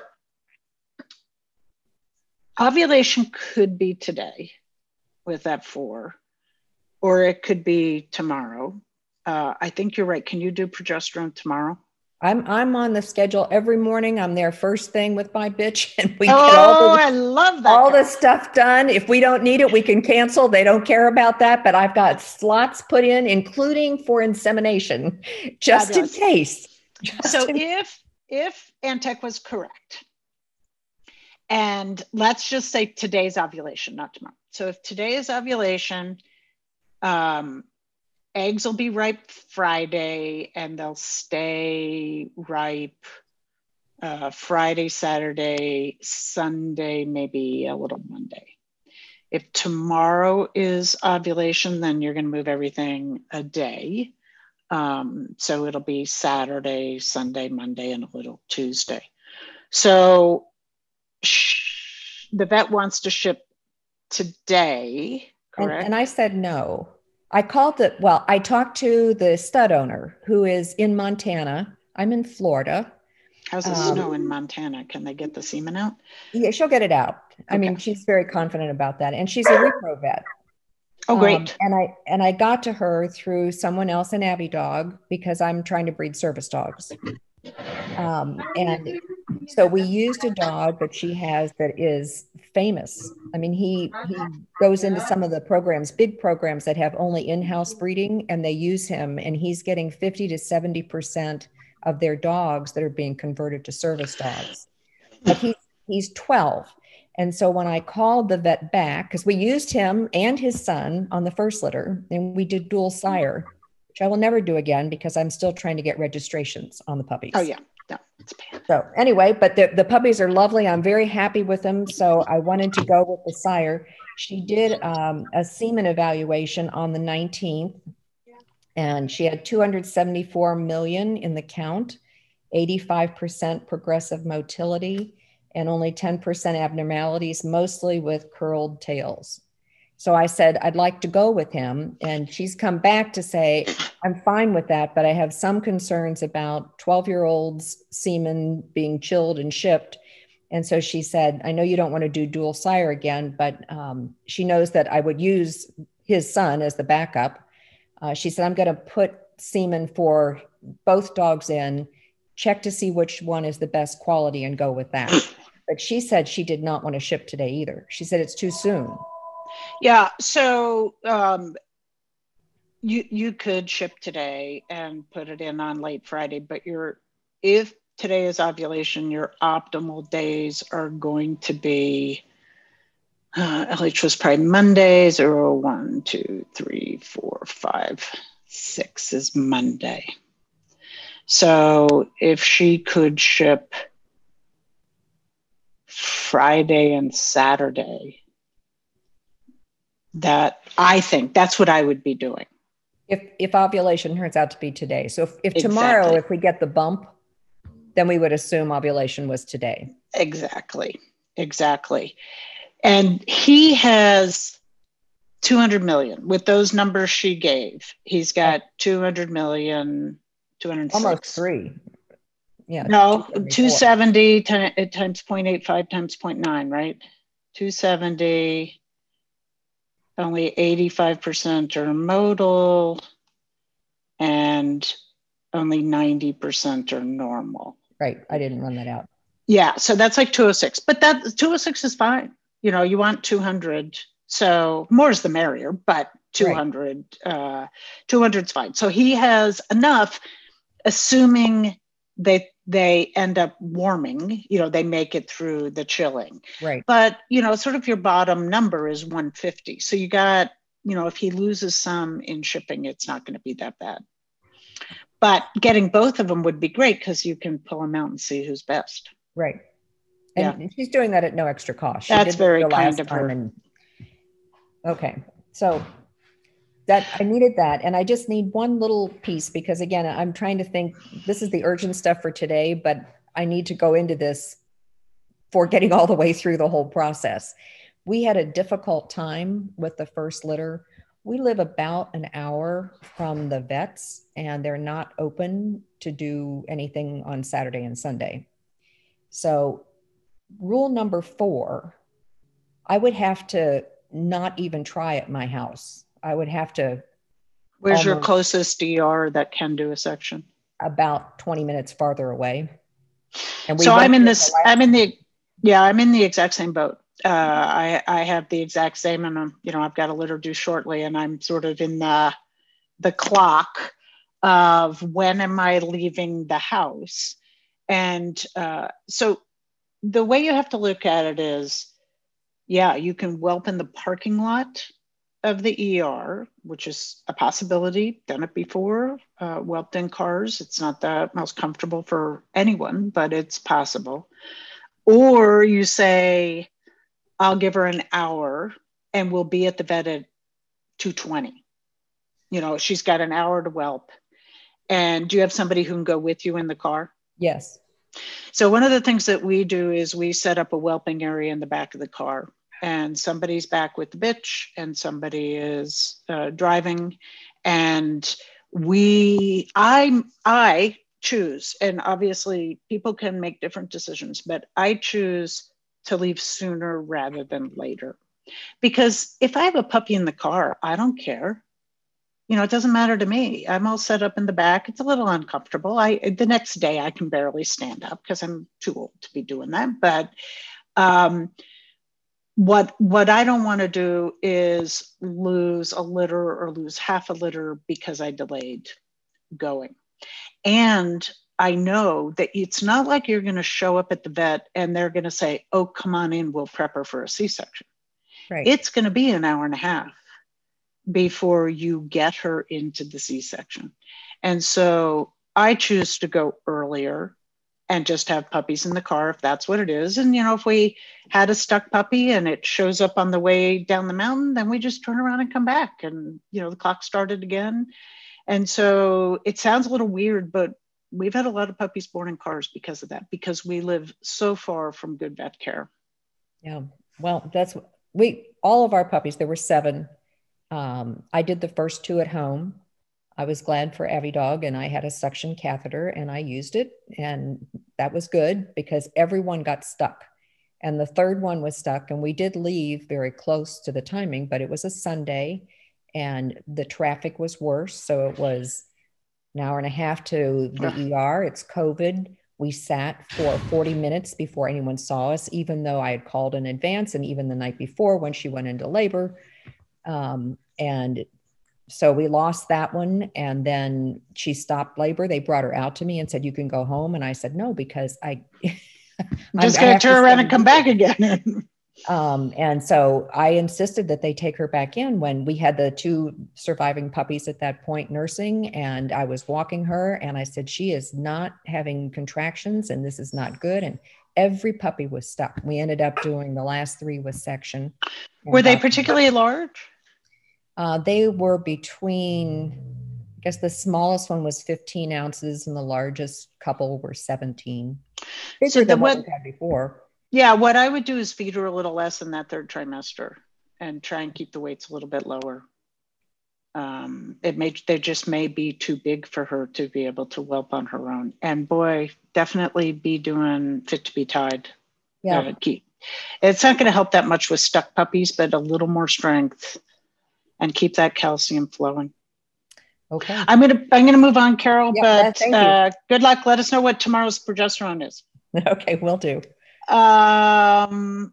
ovulation could be today with that four, or it could be tomorrow. Uh, I think you're right. Can you do progesterone tomorrow? I'm I'm on the schedule every morning. I'm there first thing with my bitch, and we Oh, get all the, I love that. all guy. the stuff done. If we don't need it, we can cancel. They don't care about that. But I've got slots put in, including for insemination, just Fabulous. in case. Just So in- if if Antech was correct, and let's just say today's ovulation, not tomorrow. So if today is ovulation, um, eggs will be ripe Friday, and they'll stay ripe uh, Friday, Saturday, Sunday, maybe a little Monday. If tomorrow is ovulation, then you're going to move everything a day. Um, so it'll be Saturday, Sunday, Monday, and a little Tuesday. So sh- the vet wants to ship today, and, correct? and I said no. I called it. Well, I talked to the stud owner who is in Montana. I'm in Florida. How's the um, snow in Montana? Can they get the semen out? Yeah, she'll get it out. I mean, Okay. she's very confident about that, and she's a repro vet. Oh, great. Um, and I and I got to her through someone else in Abbey Dog because I'm trying to breed service dogs. Um, and so we used a dog that she has that is famous. I mean, he he goes into some of the programs, big programs that have only in-house breeding, and they use him, and he's getting fifty to seventy percent of their dogs that are being converted to service dogs. But he's he's twelve. And so when I called the vet back, because we used him and his son on the first litter, and we did dual sire, which I will never do again because I'm still trying to get registrations on the puppies. Oh, yeah. no, it's bad. So anyway, but the, the puppies are lovely. I'm very happy with them. So I wanted to go with the sire. She did um, a semen evaluation on the nineteenth, and she had two hundred seventy-four million in the count, eighty-five percent progressive motility, and only ten percent abnormalities, mostly with curled tails. So I said, I'd like to go with him. And she's come back to say, I'm fine with that, but I have some concerns about twelve-year-olds semen being chilled and shipped. And so she said, I know you don't want to do dual sire again, but um, she knows that I would use his son as the backup. Uh, she said, I'm going to put semen for both dogs in, check to see which one is the best quality and go with that. But she said she did not want to ship today either. She said it's too soon. Yeah, so um, you you could ship today and put it in on late Friday, but your if today is ovulation, your optimal days are going to be uh, L H was probably Monday, zero, one, two, three, four, five, six is Monday. So if she could ship Friday and Saturday, that I think that's what I would be doing. If if ovulation turns out to be today. So if, if tomorrow, exactly. if we get the bump, then we would assume ovulation was today. Exactly. Exactly. And he has two hundred million with those numbers she gave. He's got two hundred million, two hundred six. Almost three. Yeah. No, two seventy times zero point eight five times zero point nine, right? two seventy, only eighty-five percent are modal, and only ninety percent are normal. Right. I didn't run that out. Yeah. So that's like two oh six, but that two oh six is fine. You know, you want two hundred. So more is the merrier, but two hundred, right. uh, two hundred is fine. So he has enough, assuming they they end up warming, you know, they make it through the chilling. Right. But, you know, sort of your bottom number is one fifty. So you got, you know, if he loses some in shipping, it's not going to be that bad. But getting both of them would be great because you can pull them out and see who's best. Right. And yeah. she's doing that at no extra cost. She That's very kind of her. And, okay. So that I needed that. And I just need one little piece because again, I'm trying to think, this is the urgent stuff for today, but I need to go into this for getting all the way through the whole process. We had a difficult time with the first litter. We live about an hour from the vets and they're not open to do anything on Saturday and Sunday. So rule number four, I would have to not even try at my house. I would have to. Where's your closest D R that can do a section? About twenty minutes farther away. And we so I'm in this, I'm in the, yeah, I'm in the exact same boat. Uh, I, I have the exact same, and I'm, you know, I've got a litter due shortly and I'm sort of in the, the clock of when am I leaving the house? And uh, so the way you have to look at it is, yeah, you can whelp in the parking lot of the E R, which is a possibility. Done it before, uh, whelped in cars. It's not the most comfortable for anyone, but it's possible. Or you say, I'll give her an hour and we'll be at the vet at two twenty. You know, she's got an hour to whelp. And do you have somebody who can go with you in the car? Yes. So one of the things that we do is we set up a whelping area in the back of the car. And somebody's back with the bitch and somebody is uh, driving. And we, I, I choose, and obviously people can make different decisions, but I choose to leave sooner rather than later. Because if I have a puppy in the car, I don't care. You know, it doesn't matter to me. I'm all set up in the back. It's a little uncomfortable. I, the next day I can barely stand up because I'm too old to be doing that. But, um, What what I don't want to do is lose a litter or lose half a litter because I delayed going. And I know that it's not like you're going to show up at the vet and they're going to say, oh, come on in, we'll prep her for a C-section. Right. It's going to be an hour and a half before you get her into the C-section. And so I choose to go earlier and just have puppies in the car if that's what it is. And, you know, if we had a stuck puppy and it shows up on the way down the mountain, then we just turn around and come back and, you know, the clock started again. And so it sounds a little weird, but we've had a lot of puppies born in cars because of that, because we live so far from good vet care. Yeah. Well, that's, we, all of our puppies, there were seven. Um, I did the first two at home. I was glad for Avidog, and I had a suction catheter and I used it, and that was good because everyone got stuck. And the third one was stuck, and we did leave very close to the timing, but it was a Sunday and the traffic was worse. So it was an hour and a half to the E R. It's COVID. We sat for forty minutes before anyone saw us, even though I had called in advance, and even the night before when she went into labor. Um, and So we lost that one. And then she stopped labor. They brought her out to me and said, you can go home. And I said, no, because I I'm just going to turn around and come back again. um, and so I insisted that they take her back in when we had the two surviving puppies at that point nursing, and I was walking her and I said, she is not having contractions and this is not good. And every puppy was stuck. We ended up doing the last three with section. Were they particularly large? Uh, they were between, I guess the smallest one was fifteen ounces and the largest couple were seventeen. Bigger So the than what what- we had before. Yeah, what I would do is feed her a little less in that third trimester and try and keep the weights a little bit lower. Um, it may, they just may be too big for her to be able to whelp on her own. And boy, definitely be doing fit to be tied. Yeah. Uh, keep. It's not going to help that much with stuck puppies, but a little more strength and keep that calcium flowing. Okay. I'm going to, I'm going to move on, Carol, Yep, but thank you. uh, good luck. Let us know what tomorrow's progesterone is. Okay, will do. Um,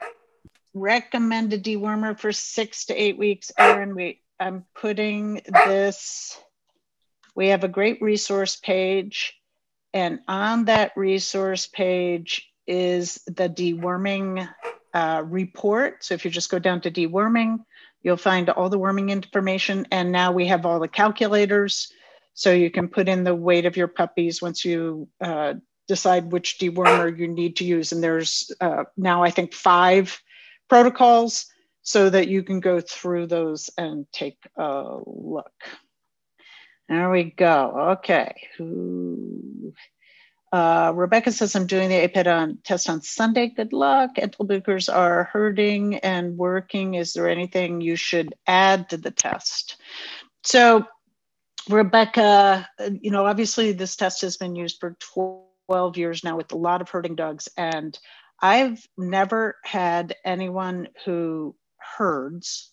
recommended dewormer for six to eight weeks. Erin, we, I'm putting this, we have a great resource page, and on that resource page is the deworming uh, report. So if you just go down to deworming, you'll find all the worming information. And now we have all the calculators. So you can put in the weight of your puppies once you uh, decide which dewormer you need to use. And there's uh, now, I think, five protocols so that you can go through those and take a look. There we go. Okay. Who? Uh, Rebecca says, I'm doing the A P E D on, test on Sunday. Good luck. Entelbukers are hurting and working. Is there anything you should add to the test? So, Rebecca, you know, obviously this test has been used for twelve years now with a lot of herding dogs. And I've never had anyone who herds,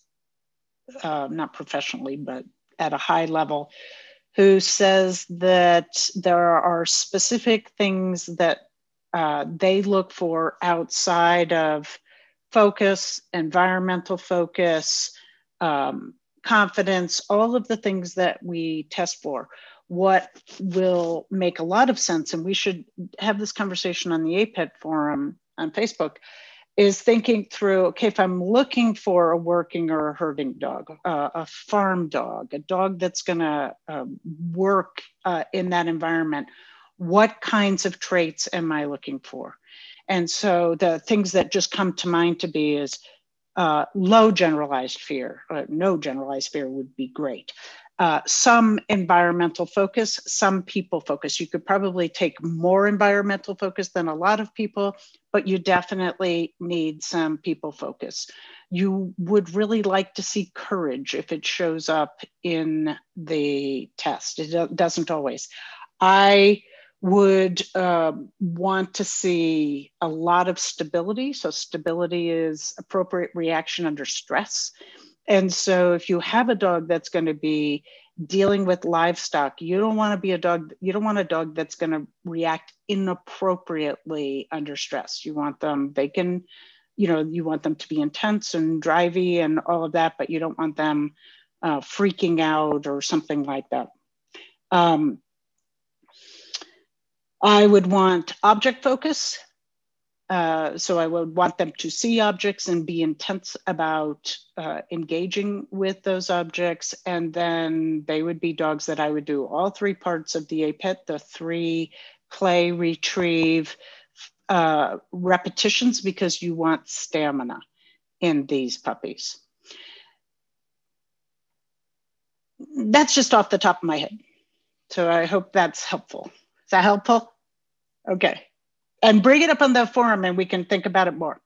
uh, not professionally, but at a high level, who says that there are specific things that uh, they look for outside of focus, environmental focus, um, confidence, all of the things that we test for. What will make a lot of sense, and we should have this conversation on the A P E D forum on Facebook, is thinking through, okay, if I'm looking for a working or a herding dog, uh, a farm dog, a dog that's gonna uh, work uh, in that environment, what kinds of traits am I looking for? And so the things that just come to mind to be is uh, low generalized fear, uh, no generalized fear would be great. Uh, some environmental focus, some people focus. You could probably take more environmental focus than a lot of people, but you definitely need some people focus. You would really like to see courage if it shows up in the test. It doesn't always. I would uh, want to see a lot of stability. So stability is appropriate reaction under stress. And so if you have a dog that's going to be dealing with livestock, you don't want to be a dog, you don't want a dog that's going to react inappropriately under stress. You want them, they can, you know, you want them to be intense and drivey and all of that, but you don't want them uh, freaking out or something like that. Um, I would want object focus. Uh, so I would want them to see objects and be intense about uh, engaging with those objects. And then they would be dogs that I would do all three parts of the A P E T, the three play, retrieve, uh, repetitions, because you want stamina in these puppies. That's just off the top of my head. So I hope that's helpful. Is that helpful? Okay. And bring it up on the forum and we can think about it more.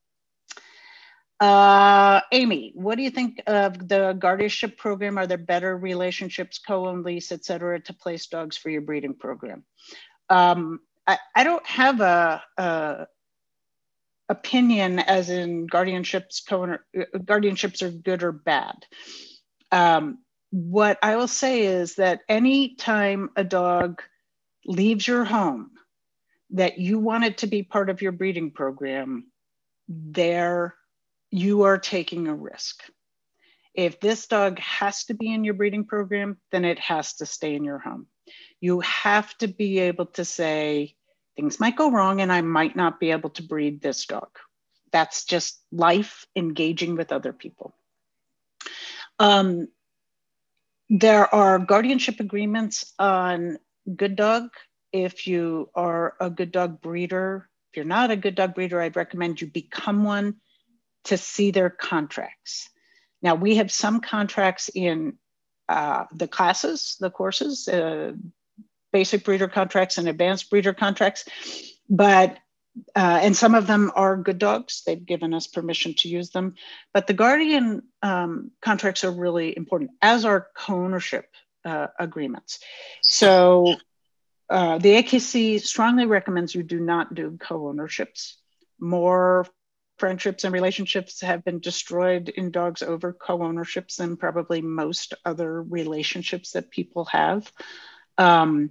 Uh, Amy, what do you think of the guardianship program? Are there better relationships, co-own, lease, et cetera, to place dogs for your breeding program? Um, I, I don't have a, a opinion as in guardianships, co-own, guardianships are good or bad. Um, what I will say is that any time a dog leaves your home that you want it to be part of your breeding program, there you are taking a risk. If this dog has to be in your breeding program, then it has to stay in your home. You have to be able to say, things might go wrong and I might not be able to breed this dog. That's just life engaging with other people. Um, there are guardianship agreements on good dog. If you are a good dog breeder, if you're not a good dog breeder, I'd recommend you become one to see their contracts. Now, we have some contracts in uh, the classes, the courses, uh, basic breeder contracts and advanced breeder contracts, but, uh, and some of them are good dogs. They've given us permission to use them, but the guardian um, contracts are really important, as are co-ownership uh, agreements. So uh, the A K C strongly recommends you do not do co-ownerships. More friendships and relationships have been destroyed in dogs over co-ownerships than probably most other relationships that people have. Um,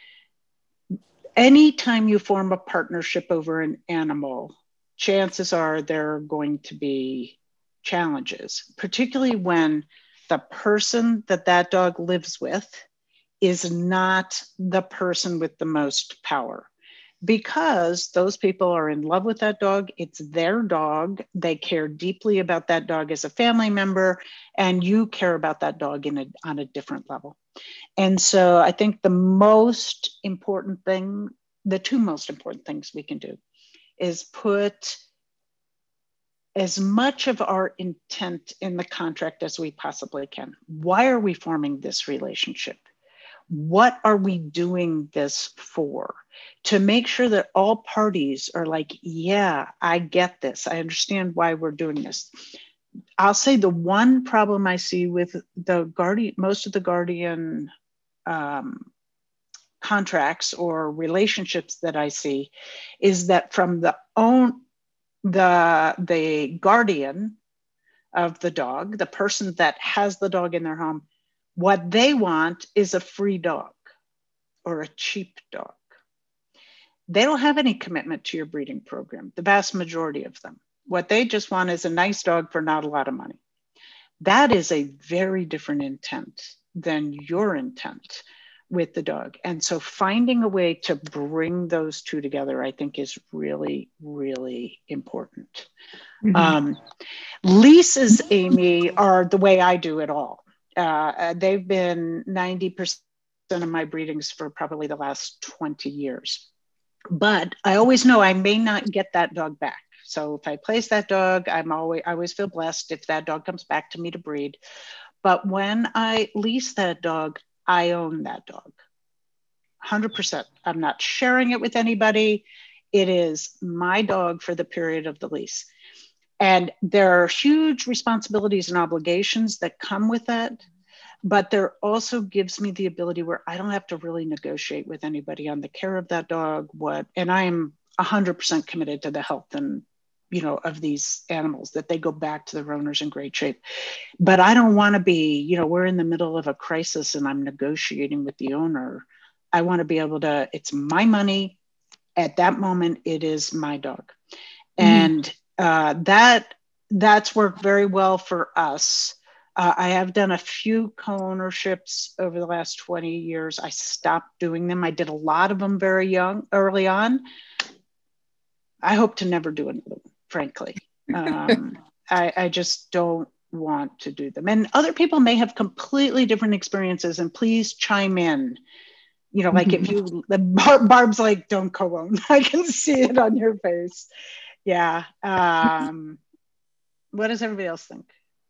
anytime you form a partnership over an animal, chances are there are going to be challenges, particularly when the person that that dog lives with is not the person with the most power. Because those people are in love with that dog, it's their dog, they care deeply about that dog as a family member, and you care about that dog in a, on a different level. And so I think the most important thing, the two most important things we can do is put as much of our intent in the contract as we possibly can. Why are we forming this relationship? What are we doing this for? To make sure that all parties are like, yeah, I get this. I understand why we're doing this. I'll say the one problem I see with the guardian, most of the guardian um, contracts or relationships that I see is that from the own, the, the guardian of the dog, the person that has the dog in their home, what they want is a free dog or a cheap dog. They don't have any commitment to your breeding program, the vast majority of them. What they just want is a nice dog for not a lot of money. That is a very different intent than your intent with the dog. And so finding a way to bring those two together, I think, is really, really important. Mm-hmm. Um, leases, Amy, are the way I do it all. Uh, they've been ninety percent of my breedings for probably the last twenty years. But I always know I may not get that dog back. So if I place that dog, I'm always, I always feel blessed if that dog comes back to me to breed. But when I lease that dog, I own that dog, one hundred percent. I'm not sharing it with anybody. It is my dog for the period of the lease. And there are huge responsibilities and obligations that come with that. But there also gives me the ability where I don't have to really negotiate with anybody on the care of that dog, what, and I am one hundred percent committed to the health and, you know, of these animals, that they go back to their owners in great shape. But I don't want to be, you know, we're in the middle of a crisis and I'm negotiating with the owner. I want to be able to, it's my money. At that moment, it is my dog. Mm. And uh, that that's worked very well for us. Uh, I have done a few co-ownerships over the last twenty years. I stopped doing them. I did a lot of them very young, early on. I hope to never do another one, frankly. Um, I, I just don't want to do them. And other people may have completely different experiences, and please chime in You know, like mm-hmm. if you, the Bar- Barb's like, don't co-own. I can see it on your face. Yeah. Um, what does everybody else think?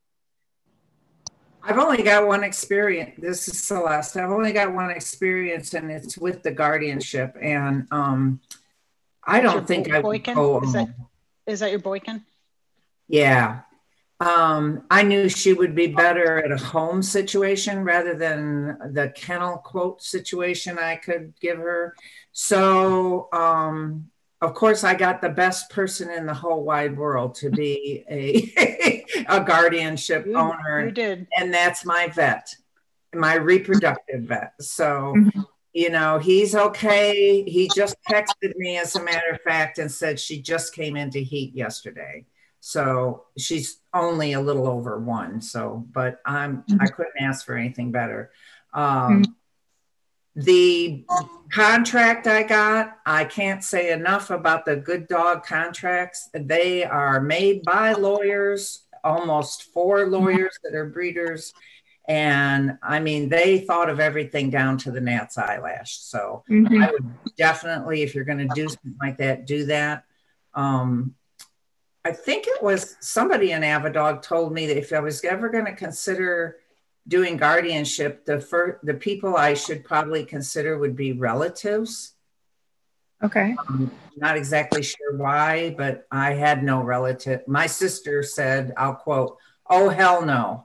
I've only got one experience. This is Celeste. I've only got one experience, and it's with the guardianship. And um, I That's don't think boy- I would boykin? co-own. Is that, is that your boykin? Yeah. Um, I knew she would be better at a home situation rather than the kennel quote situation I could give her. So, um, of course, I got the best person in the whole wide world to be a, a guardianship you, owner. You did. And that's my vet, my reproductive vet. So, mm-hmm. you know, he's okay. He just texted me, as a matter of fact, and said she just came into heat yesterday. So she's only a little over one. So, but I'm, mm-hmm. I couldn't ask for anything better. Um, mm-hmm. The contract I got, I can't say enough about the Good Dog contracts. They are made by lawyers, almost four lawyers that are breeders. And I mean, they thought of everything down to the gnat's eyelash. So mm-hmm. I would definitely, if you're going to do something like that, do that. Um, I think it was somebody in Avidog told me that if I was ever going to consider doing guardianship, the first, the people I should probably consider would be relatives. Okay. Um, not exactly sure why, but I had no relative. My sister said, I'll quote, "Oh, hell no."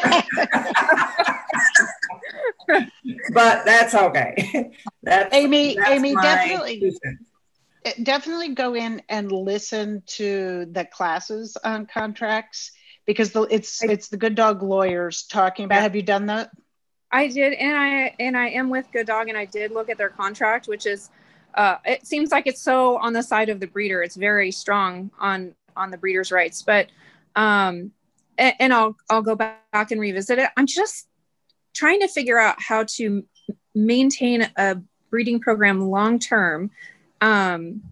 But that's okay. That's Amy, that's Amy, my definitely. Definitely go in and listen to the classes on contracts, because the, it's it's the Good Dog lawyers talking about. Yeah. Have you done that? I did, and I and I am with Good Dog, and I did look at their contract, which is, uh, it seems like it's so on the side of the breeder. It's very strong on on the breeder's rights, but um, and, and I'll I'll go back and revisit it. I'm just trying to figure out how to maintain a breeding program long term. Um,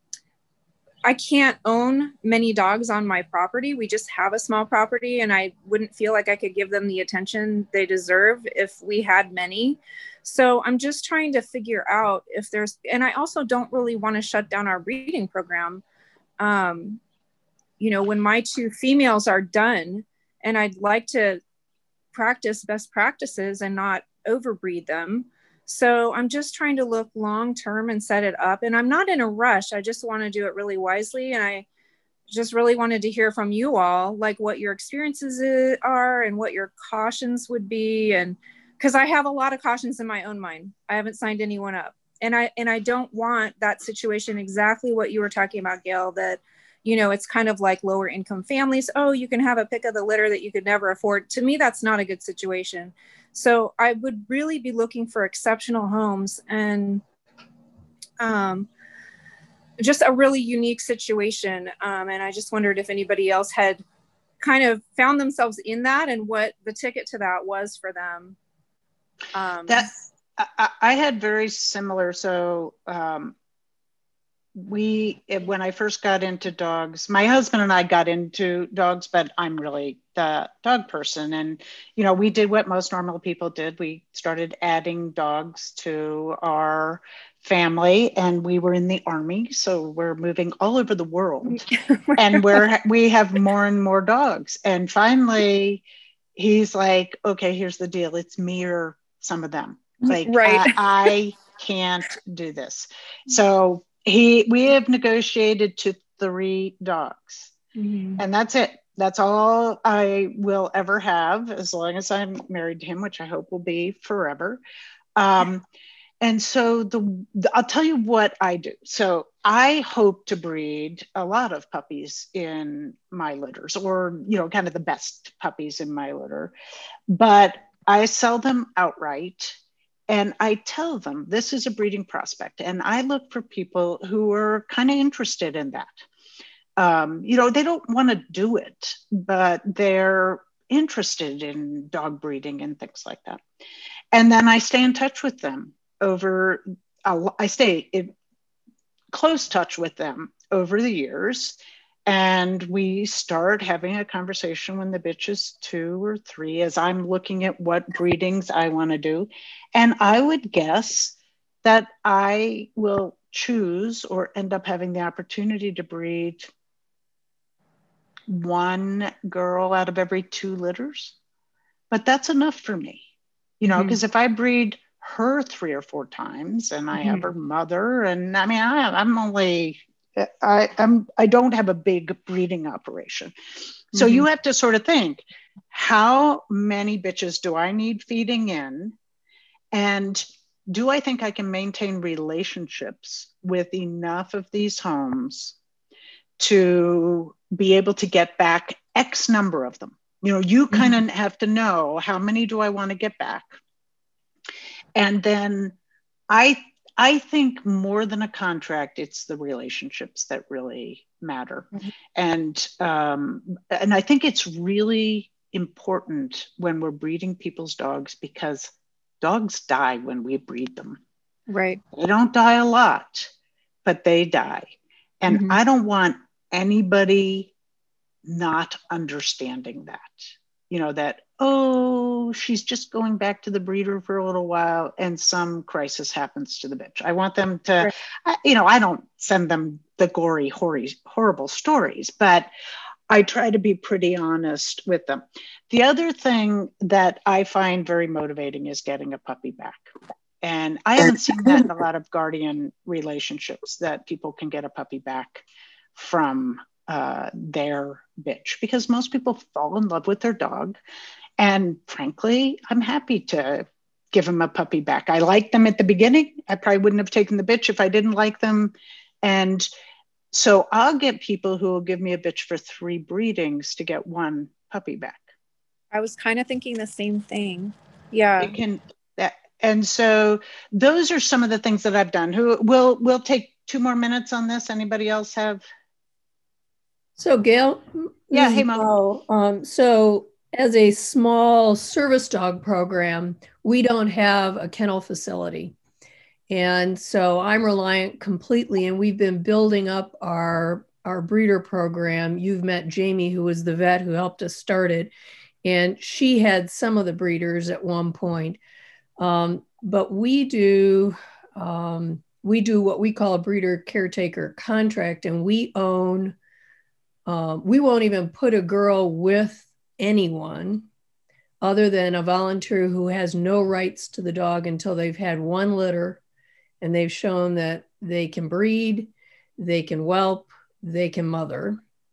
I can't own many dogs on my property. We just have a small property, and I wouldn't feel like I could give them the attention they deserve if we had many. So I'm just trying to figure out if there's, and I also don't really want to shut down our breeding program. Um, you know, when my two females are done, and I'd like to practice best practices and not overbreed them. So I'm just trying to look long-term and set it up. And I'm not in a rush. I just want to do it really wisely. And I just really wanted to hear from you all, like what your experiences are and what your cautions would be. And because I have a lot of cautions in my own mind. I haven't signed anyone up. And I, and I don't want that situation, exactly what you were talking about, Gail, that, you know, it's kind of like lower income families. Oh, you can have a pick of the litter that you could never afford. To me, that's not a good situation. So I would really be looking for exceptional homes and um, just a really unique situation. Um, and I just wondered if anybody else had kind of found themselves in that and what the ticket to that was for them. Um, that I, I had very similar. So um, we, when I first got into dogs, my husband and I got into dogs, but I'm really the dog person. And, you know, we did what most normal people did. We started adding dogs to our family, and we were in the Army. So we're moving all over the world and we're, we have more and more dogs. And finally he's like, okay, here's the deal. It's me or some of them. Like, right. I, I can't do this. So he, we have negotiated to three dogs, mm-hmm. and that's it. That's all I will ever have as long as I'm married to him, which I hope will be forever. Um, and so the, the, I'll tell you what I do. So I hope to breed a lot of puppies in my litters, or, you know, kind of the best puppies in my litter, but I sell them outright. And I tell them this is a breeding prospect, and I look for people who are kind of interested in that. Um, you know, they don't want to do it, but they're interested in dog breeding and things like that. And then I stay in touch with them over, I stay in close touch with them over the years. And we start having a conversation when the bitch is two or three, as I'm looking at what breedings I want to do. And I would guess that I will choose or end up having the opportunity to breed one girl out of every two litters. But that's enough for me, you know, because mm-hmm. if I breed her three or four times and I mm-hmm. have her mother, and I mean, I, I'm only, I, I'm, I don't have a big breeding operation. So mm-hmm. you have to sort of think, how many bitches do I need feeding in? And do I think I can maintain relationships with enough of these homes to be able to get back X number of them? You know, you kind of mm-hmm. have to know, how many do I want to get back? And then I I think more than a contract, it's the relationships that really matter. Mm-hmm. And um, and I think it's really important when we're breeding people's dogs, because dogs die when we breed them. Right. They don't die a lot, but they die. And mm-hmm. I don't want anybody not understanding that, you know, that, oh, she's just going back to the breeder for a little while and some crisis happens to the bitch. I want them to, right. I, you know, I don't send them the gory, hoary, horrible stories, but I try to be pretty honest with them. The other thing that I find very motivating is getting a puppy back. And I haven't seen that in a lot of guardian relationships, that people can get a puppy back from uh, their bitch, because most people fall in love with their dog. And frankly, I'm happy to give them a puppy back. I liked them at the beginning. I probably wouldn't have taken the bitch if I didn't like them. And so I'll get people who will give me a bitch for three breedings to get one puppy back. I was kind of thinking the same thing. Yeah. You can, that, and so those are some of the things that I've done. Who will we'll take two more minutes on this. Anybody else have? So Gail, yeah, hey Mom. Um, so as a small service dog program, we don't have a kennel facility. And so I'm reliant completely, and we've been building up our, our breeder program. You've met Jamie, who was the vet who helped us start it. And she had some of the breeders at one point. Um, but we do, um, we do what we call a breeder caretaker contract, and we own, um, we won't even put a girl with anyone other than a volunteer who has no rights to the dog until they've had one litter and they've shown that they can breed, they can whelp, they can mother.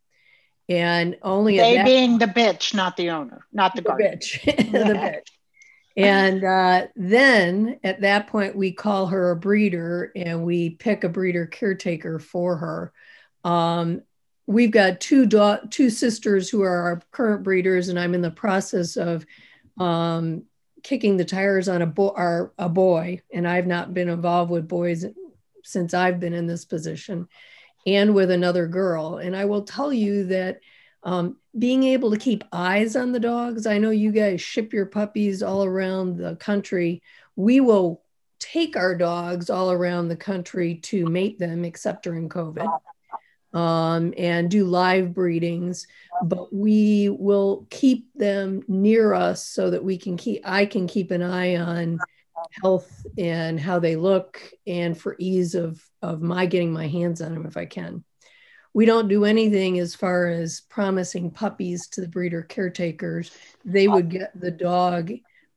And only they that, being the bitch, not the owner, not the, the guardian. bitch, the bitch. And uh, then at that point, we call her a breeder and we pick a breeder caretaker for her. Um, we've got two do- two sisters who are our current breeders, and I'm in the process of um, kicking the tires on a, bo- our, a boy. And I've not been involved with boys since I've been in this position, and with another girl. And I will tell you that um, being able to keep eyes on the dogs, I know you guys ship your puppies all around the country. We will take our dogs all around the country to mate them, except during COVID, um, and do live breedings. But we will keep them near us so that we can keep, I can keep an eye on health and how they look, and for ease of, of my getting my hands on them if I can. We don't do anything as far as promising puppies to the breeder caretakers. They would get the dog.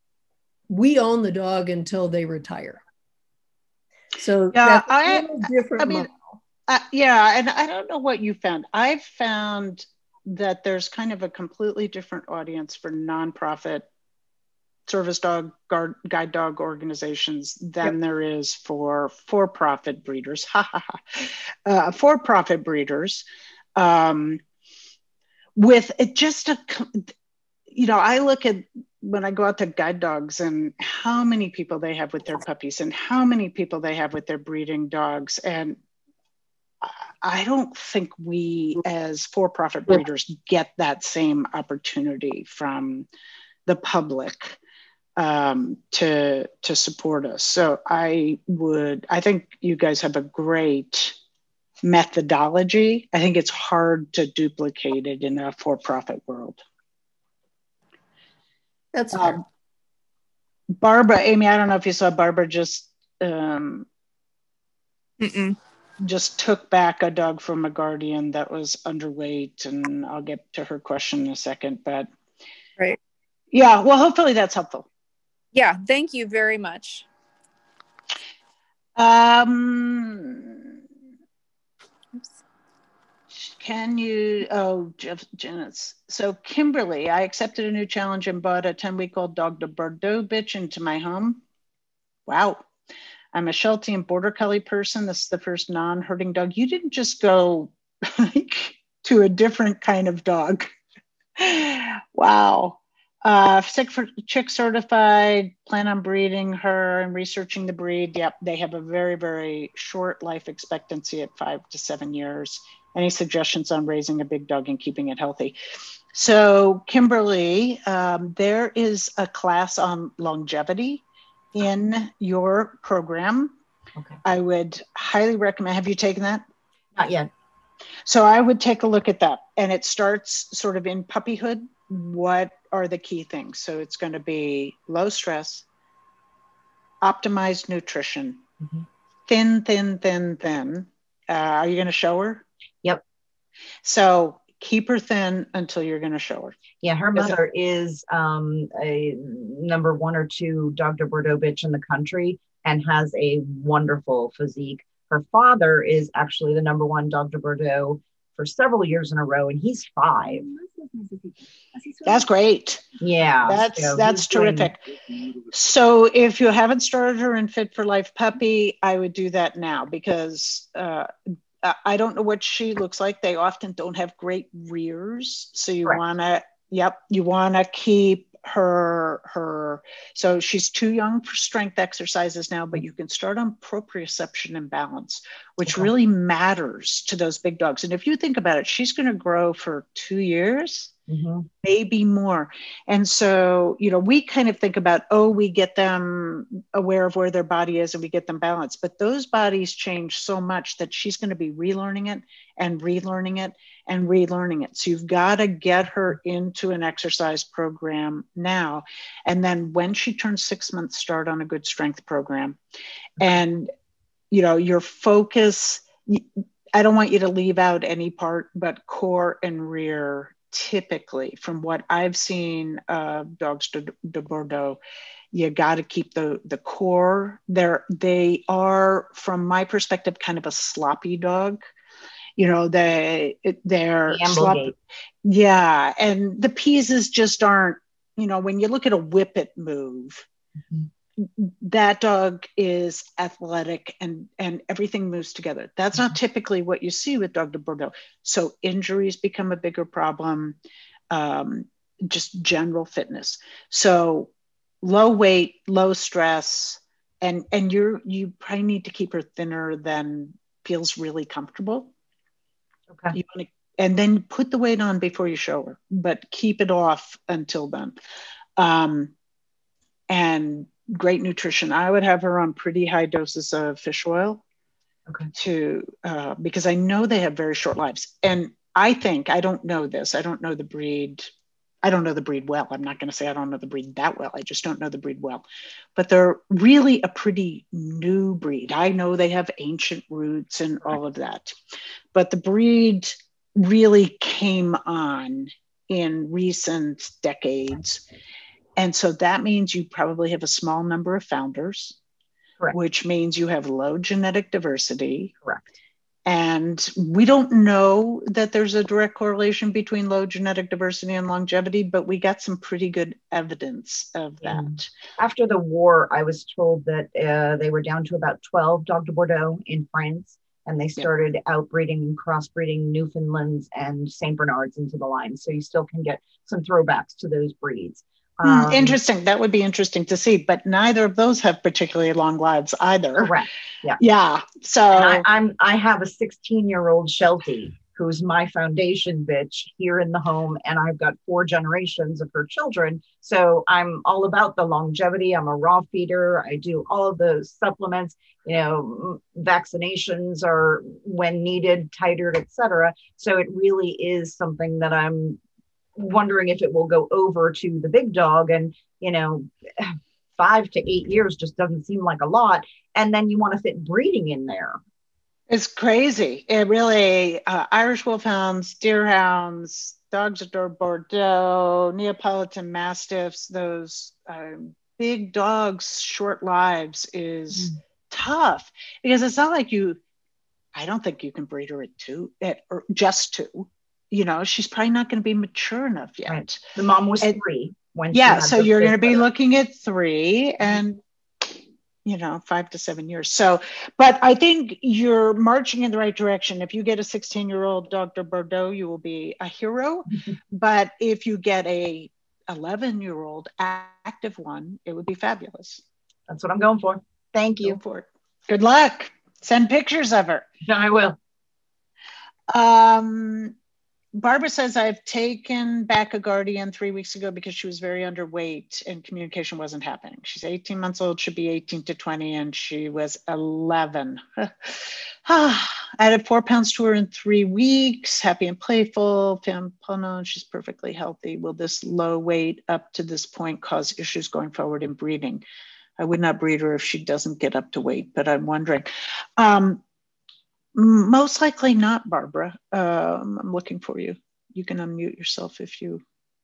We own the dog until they retire. So yeah, that's a I, different I mean, uh, yeah, and I don't know what you found. I've found that there's kind of a completely different audience for nonprofit service dog, guard, guide dog organizations than yep. there is for for-profit breeders. Ha ha ha. Uh, for-profit breeders um, with it just a, you know, I look at when I go out to guide dogs and how many people they have with their puppies and how many people they have with their breeding dogs. And I don't think we as for-profit breeders get that same opportunity from the public um, to, to support us. So I would, I think you guys have a great methodology. I think it's hard to duplicate it in a for-profit world. That's fair. Um, Barbara, Amy, I don't know if you saw Barbara just um, Mm-mm. just took back a dog from a guardian that was underweight, and I'll get to her question in a second, but Right. yeah, well, hopefully that's helpful. Yeah, thank you very much. Um, can you, oh, Jeff, Janet's. So Kimberly, I accepted a new challenge and bought a ten week old dog, the Bordeaux bitch, into my home. Wow. I'm a Sheltie and Border Collie person. This is the first non-herding dog. You didn't just go to a different kind of dog. Wow. Uh, sick for chick certified, plan on breeding her and researching the breed. Yep, they have a very, very short life expectancy at five to seven years. Any suggestions on raising a big dog and keeping it healthy? So Kimberly, um, there is a class on longevity in your program. Okay. I would highly recommend. Have you taken that? Not yet. So I would take a look at that. And it starts sort of in puppyhood. What are the key things? So it's going to be low stress, optimized nutrition, mm-hmm. thin, thin, thin, thin. Uh, are you going to show her? Yep. So keep her thin until you're going to show her. Yeah, her mother is um, a number one or two Dog de Bordeaux bitch in the country and has a wonderful physique. Her father is actually the number one Dog de Bordeaux for several years in a row, and he's five. That's great. Yeah. That's so that's terrific. Doing... So if you haven't started her in Fit for Life Puppy, I would do that now, because uh, I don't know what she looks like. They often don't have great rears. So you want to, yep, you want to keep her, her, so she's too young for strength exercises now, but you can start on proprioception and balance, which okay. really matters to those big dogs. And if you think about it, she's going to grow for two years. Mm-hmm. Maybe more. And so, you know, we kind of think about, oh, we get them aware of where their body is and we get them balanced, but those bodies change so much that she's going to be relearning it and relearning it and relearning it. So you've got to get her into an exercise program now. And then when she turns six months, start on a good strength program. And, you know, your focus, I don't want you to leave out any part, but core and rear. Typically, from what I've seen, uh, dogs de, de Bordeaux, you got to keep the the core. They're they are, from my perspective, kind of a sloppy dog. You know, they they're the sloppy. Yeah, and the pieces just aren't. You know, when you look at a whippet move. Mm-hmm. That dog is athletic and, and everything moves together. That's not typically what you see with Dog de Bordeaux. So injuries become a bigger problem, um, just general fitness. So low weight, low stress, and, and you're, you probably need to keep her thinner than feels really comfortable. Okay. You want to, and then put the weight on before you show her, but keep it off until then. Um, and great nutrition. I would have her on pretty high doses of fish oil okay. to, uh, because I know they have very short lives. And I think, I don't know this, I don't know the breed. I don't know the breed well. I'm not going to say I don't know the breed that well. I just don't know the breed well, but they're really a pretty new breed. I know they have ancient roots and all of that, but the breed really came on in recent decades. And so that means you probably have a small number of founders, correct. Which means you have low genetic diversity. Correct. And we don't know that there's a direct correlation between low genetic diversity and longevity, but we got some pretty good evidence of that. Yeah. After the war, I was told that uh, they were down to about twelve Dog de Bordeaux in France, and they started yeah. outbreeding and crossbreeding Newfoundlands and Saint Bernards into the line. So you still can get some throwbacks to those breeds. Um, interesting. That would be interesting to see, but neither of those have particularly long lives either. Correct. Yeah. Yeah. So I, I'm, I have a sixteen year old Sheltie who's my foundation bitch here in the home. And I've got four generations of her children. So I'm all about the longevity. I'm a raw feeder. I do all of those supplements, you know, vaccinations are when needed, titered, et cetera. So it really is something that I'm wondering if it will go over to the big dog. And, you know, five to eight years just doesn't seem like a lot. And then you want to fit breeding in there. It's crazy. It really, uh, Irish Wolfhounds, Deerhounds, Dogs of Bordeaux, Neapolitan Mastiffs, those um, big dogs, short lives is mm. tough, because it's not like you, I don't think you can breed her at two, at, or just two. You know, she's probably not going to be mature enough yet. Right. The mom was and, three. When yeah, so you're going to be looking at three and, you know, five to seven years. So, but I think you're marching in the right direction. If you get a sixteen-year-old Doctor Bordeaux, you will be a hero. But if you get a eleven-year-old active one, it would be fabulous. That's what I'm going for. Thank you. Go for it. Good luck. Send pictures of her. I will. Um, Barbara says, I've taken back a guardian three weeks ago because she was very underweight and communication wasn't happening. She's eighteen months old, should be eighteen to twenty, and she was eleven. I added four pounds to her in three weeks, happy and playful, and she's perfectly healthy. Will this low weight up to this point cause issues going forward in breeding? I would not breed her if she doesn't get up to weight, but I'm wondering. Um, Most likely not, Barbara. Um, I'm looking for you. You can unmute yourself if you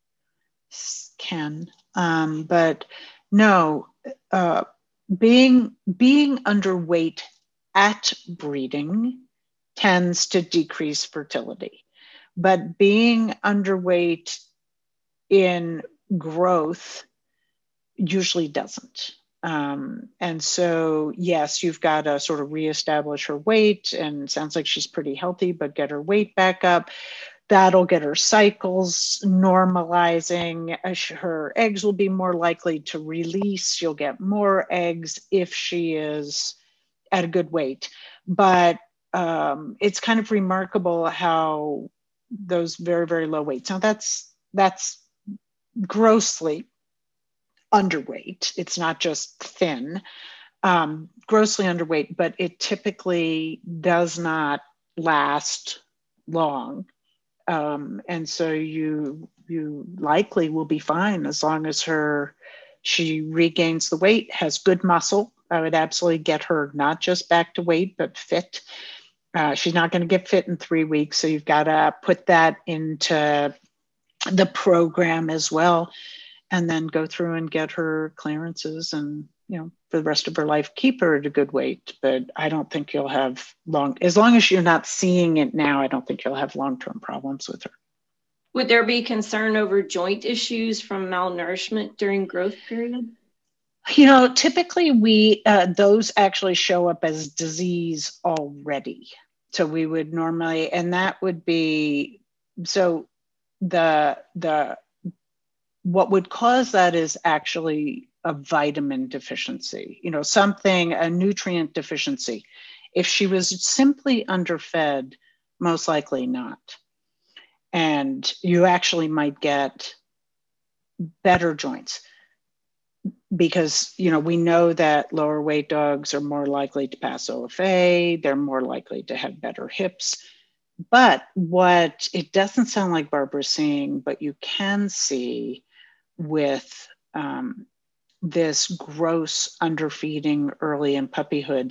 can. Um, but no, uh, being, being underweight at breeding tends to decrease fertility. But being underweight in growth usually doesn't. Um, and so, yes, you've got to sort of reestablish her weight, and it sounds like she's pretty healthy, but get her weight back up. That'll get her cycles normalizing. Her eggs will be more likely to release. You'll get more eggs if she is at a good weight. But um, it's kind of remarkable how those very, very low weights. Now that's, that's grossly underweight. It's not just thin, um, grossly underweight, but it typically does not last long. Um, and so you, you likely will be fine as long as her, she regains the weight, has good muscle. I would absolutely get her not just back to weight, but fit. Uh, she's not going to get fit in three weeks. So you've got to put that into the program as well, and then go through and get her clearances and, you know, for the rest of her life, keep her at a good weight. But I don't think you'll have long, as long as you're not seeing it now, I don't think you'll have long-term problems with her. Would there be concern over joint issues from malnourishment during growth period? You know, typically we, uh, those actually show up as disease already. So we would normally, and that would be, so the, the, what would cause that is actually a vitamin deficiency, you know, something, a nutrient deficiency. If she was simply underfed, most likely not. And you actually might get better joints because, you know, we know that lower weight dogs are more likely to pass O F A, they're more likely to have better hips. But what it doesn't sound like Barbara's seeing, but you can see with um, this gross underfeeding early in puppyhood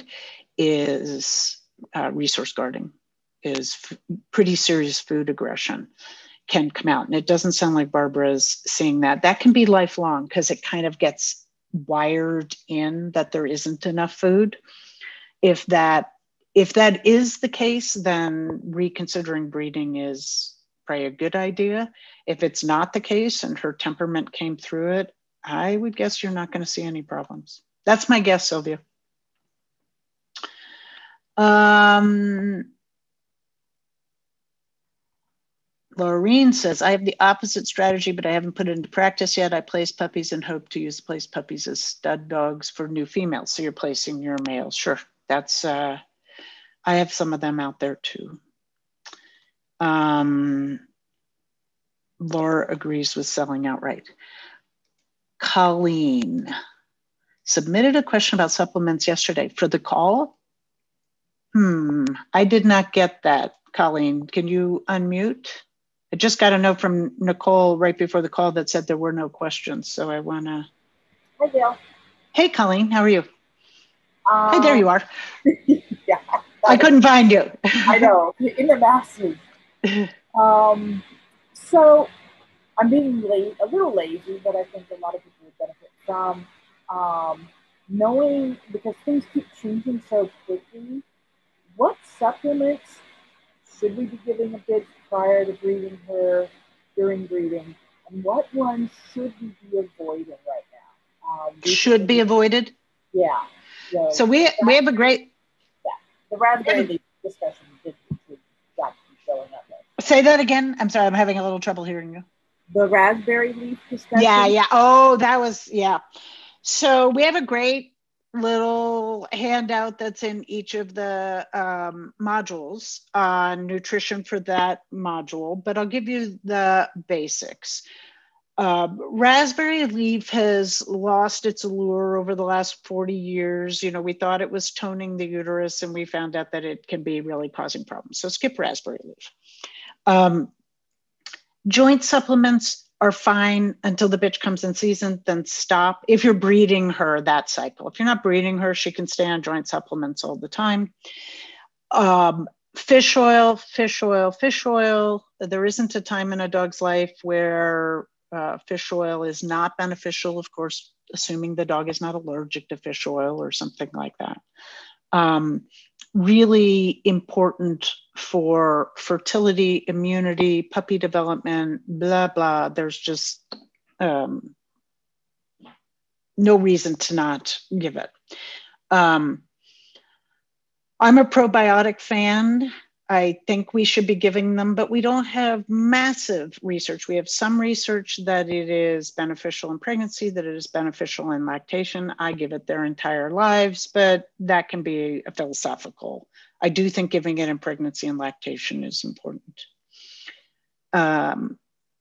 is uh, resource guarding, is f- pretty serious food aggression can come out. And it doesn't sound like Barbara's seeing that. That can be lifelong because it kind of gets wired in that there isn't enough food. If that, if that is the case, then reconsidering breeding is probably a good idea. If it's not the case and her temperament came through it, I would guess you're not going to see any problems. That's my guess, Sylvia. Um, Laureen says, I have the opposite strategy, but I haven't put it into practice yet. I place puppies and hope to use place puppies as stud dogs for new females. So you're placing your males. Sure. That's, uh, I have some of them out there too. Um, Laura agrees with selling outright. Colleen submitted a question about supplements yesterday for the call. Hmm, I did not get that, Colleen. Can you unmute? I just got a note from Nicole right before the call that said there were no questions. So I want to. I will. Hey, Colleen, how are you? Um, hey, there you are. Yeah. I couldn't find you. I know, in the massive. Um, so I'm being la- a little lazy, but I think a lot of people would benefit from um, knowing, because things keep changing so quickly, what supplements should we be giving a bitch prior to breeding her, during breeding, and what ones should we be avoiding right now? Um, should be avoided? Yeah. So, so we we have a great... Yeah, the raspberry leaf discussion did got to be showing up there. Say that again. I'm sorry, I'm having a little trouble hearing you. The raspberry leaf discussion? Yeah, yeah. Oh, that was, yeah. So we have a great little handout that's in each of the um, modules on nutrition for that module, but I'll give you the basics. Uh, raspberry leaf has lost its allure over the last forty years. You know, we thought it was toning the uterus, and we found out that it can be really causing problems. So skip raspberry leaf. Um, joint supplements are fine until the bitch comes in season, then stop. If you're breeding her that cycle. If you're not breeding her, she can stay on joint supplements all the time. Um, fish oil, fish oil, fish oil. There isn't a time in a dog's life where uh, fish oil is not beneficial, of course, assuming the dog is not allergic to fish oil or something like that. Um, really important for fertility, immunity, puppy development, blah, blah. There's just um, no reason to not give it. Um, I'm a probiotic fan. I think we should be giving them, but we don't have massive research. We have some research that it is beneficial in pregnancy, that it is beneficial in lactation. I give it their entire lives, but that can be a philosophical. I do think giving it in pregnancy and lactation is important. Um,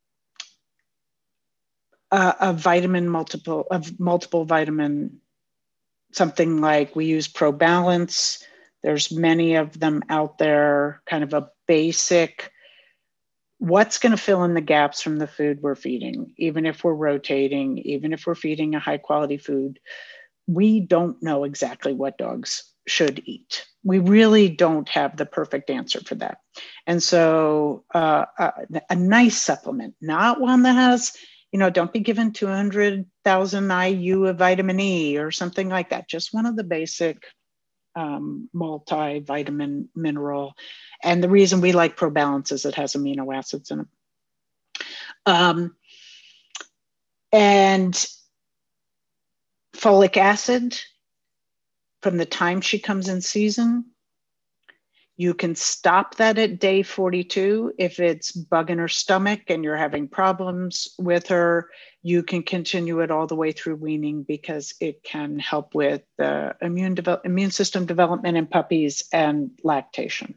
a, a vitamin multiple, of multiple vitamin, something like we use ProBalance. There's many of them out there, kind of a basic, what's going to fill in the gaps from the food we're feeding, even if we're rotating, even if we're feeding a high quality food. We don't know exactly what dogs should eat. We really don't have the perfect answer for that. And so uh, a, a nice supplement, not one that has, you know, don't be given two hundred thousand I U of vitamin E or something like that. Just one of the basic um, multivitamin mineral. And the reason we like ProBalance is it has amino acids in it. Um, and folic acid, from the time she comes in season, you can stop that at day forty-two. If it's bugging her stomach and you're having problems with her, you can continue it all the way through weaning because it can help with the immune, develop, immune system development in puppies and lactation.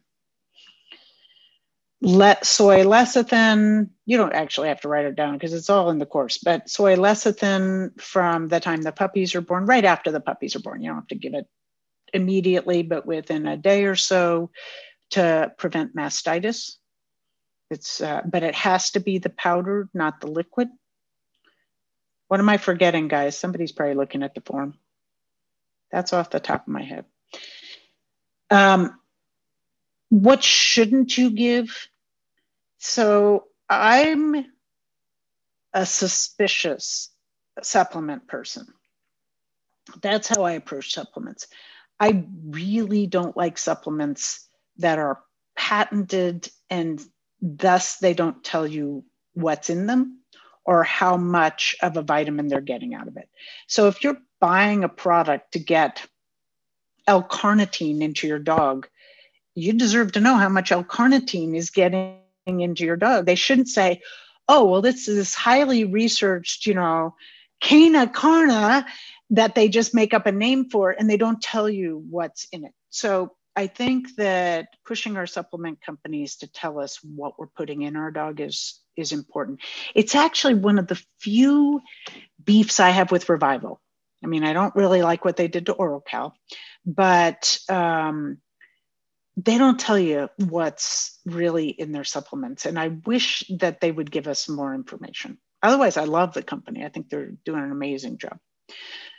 Let soy lecithin, you don't actually have to write it down because it's all in the course, but soy lecithin from the time the puppies are born, right after the puppies are born. You don't have to give it immediately, but within a day or so to prevent mastitis. It's, uh, but it has to be the powder, not the liquid. What am I forgetting, guys? Somebody's probably looking at the form. That's off the top of my head. Um, what shouldn't you give? So I'm a suspicious supplement person. That's how I approach supplements. I really don't like supplements that are patented and thus they don't tell you what's in them or how much of a vitamin they're getting out of it. So if you're buying a product to get L-carnitine into your dog, you deserve to know how much L-carnitine is getting into your dog. They shouldn't say, oh, well, this is highly researched, you know, Cana Carna, that they just make up a name for and they don't tell you what's in it. So I think that pushing our supplement companies to tell us what we're putting in our dog is, is important. It's actually one of the few beefs I have with Revival. I mean, I don't really like what they did to OralCal, but um, they don't tell you what's really in their supplements. And I wish that they would give us more information. Otherwise, I love the company. I think they're doing an amazing job.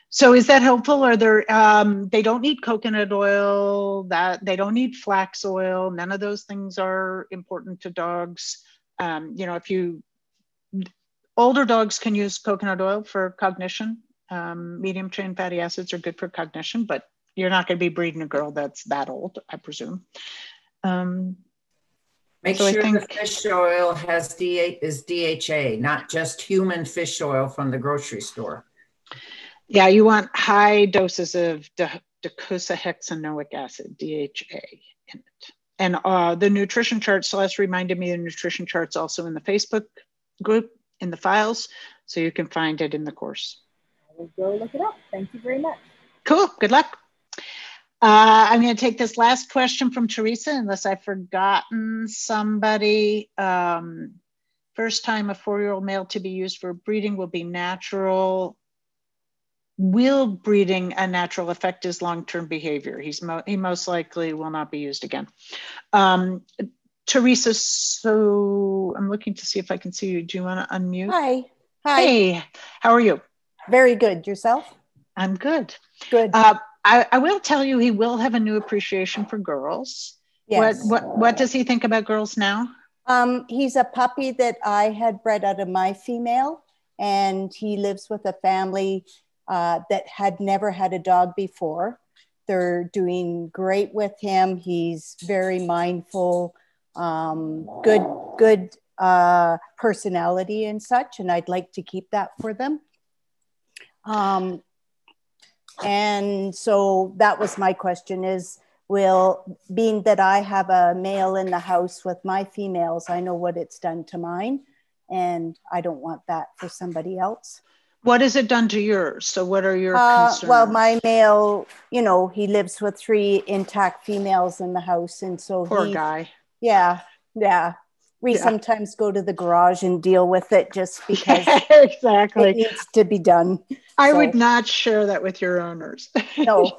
So is that helpful? Are there, um, they don't need coconut oil, that they don't need flax oil. None of those things are important to dogs. Um, you know, if you, older dogs can use coconut oil for cognition. Um, medium chain fatty acids are good for cognition, but you're not going to be breeding a girl that's that old, I presume. Um, Make so sure I think, the fish oil has D H, is D H A, not just human fish oil from the grocery store. yeah, you want high doses of de- docosahexaenoic acid, D H A, in it. And uh, the nutrition charts, Celeste reminded me the nutrition charts also in the Facebook group, in the files, so you can find it in the course. I will go look it up. Thank you very much. Cool, good luck. Uh, I'm going to take this last question from Teresa, unless I've forgotten somebody. Um, first time a four-year-old male to be used for breeding will be natural. Will breeding a natural affect his long-term behavior? He's mo he most likely will not be used again. Um, Teresa, so I'm looking to see if I can see you. Do you want to unmute? Hi. Hi. Hey, how are you? Very good. Yourself? I'm good. Good. Uh, I, I will tell you, he will have a new appreciation for girls. Yes. What, what, what does he think about girls now? Um, he's a puppy that I had bred out of my female, and he lives with a family uh, that had never had a dog before. They're doing great with him. He's very mindful, um, good, good uh, personality and such, and I'd like to keep that for them. Um, and so that was my question is, will, being that I have a male in the house with my females, I know what it's done to mine, and I don't want that for somebody else. What has it done to yours? So what are your uh, concerns? Well, my male, you know, he lives with three intact females in the house. And so Poor he, guy. Yeah, yeah. We Yeah. sometimes go to the garage and deal with it just because exactly. it needs to be done. I So, would not share that with your owners. No.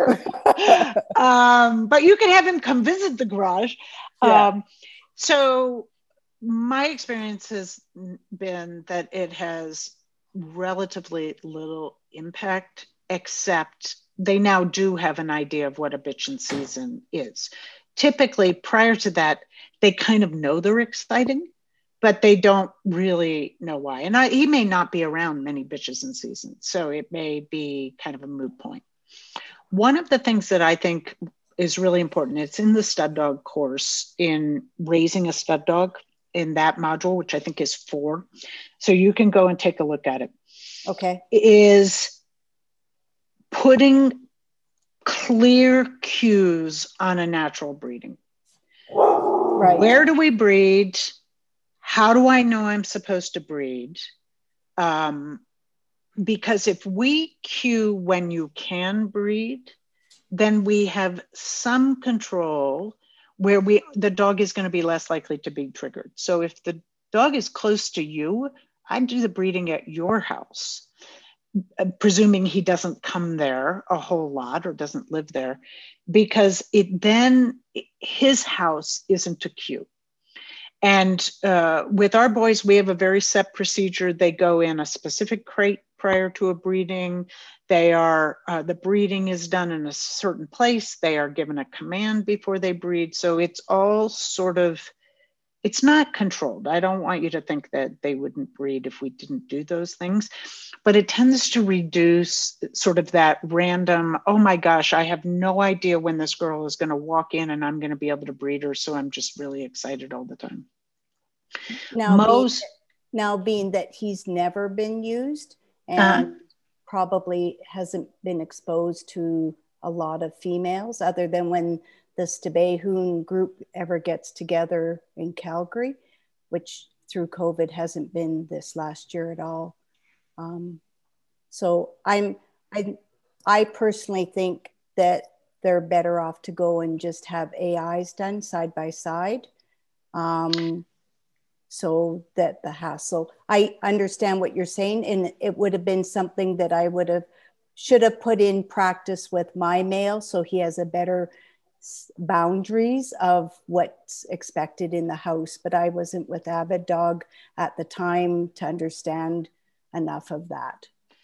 um, but you can have him come visit the garage. Yeah. Um, so my experience has been that it has relatively little impact, except they now do have an idea of what a bitchin' season is. Typically, prior to that, they kind of know they're exciting, but they don't really know why. And I, he may not be around many bitches in season, so it may be kind of a moot point. One of the things that I think is really important, it's in the stud dog course in raising a stud dog in that module, which I think is four. So you can go and take a look at it. Okay. Is putting clear cues on a natural breeding. Right. Where do we breed? How do I know I'm supposed to breed? Um, because if we cue when you can breed, then we have some control where we the dog is going to be less likely to be triggered. So if the dog is close to you, I'd do the breeding at your house, uh, presuming he doesn't come there a whole lot or doesn't live there, because it then his house isn't a cue. And uh, with our boys, we have a very set procedure. They go in a specific crate prior to a breeding. They are, uh, the breeding is done in a certain place. They are given a command before they breed. So it's all sort of, it's not controlled. I don't want you to think that they wouldn't breed if we didn't do those things, but it tends to reduce sort of that random, oh my gosh, I have no idea when this girl is going to walk in and I'm going to be able to breed her. So I'm just really excited all the time. Now, Most, being, now being that he's never been used and Uh-huh. probably hasn't been exposed to a lot of females other than when the Stabehoon group ever gets together in Calgary, which through COVID hasn't been this last year at all. Um, so I'm, I, I personally think that they're better off to go and just have A Is done side by side. Um, so that the hassle, I understand what you're saying, and it would have been something that I would have, should have put in practice with my male so he has a better boundaries of what's expected in the house, but I wasn't with Avid Dog at the time to understand enough of that.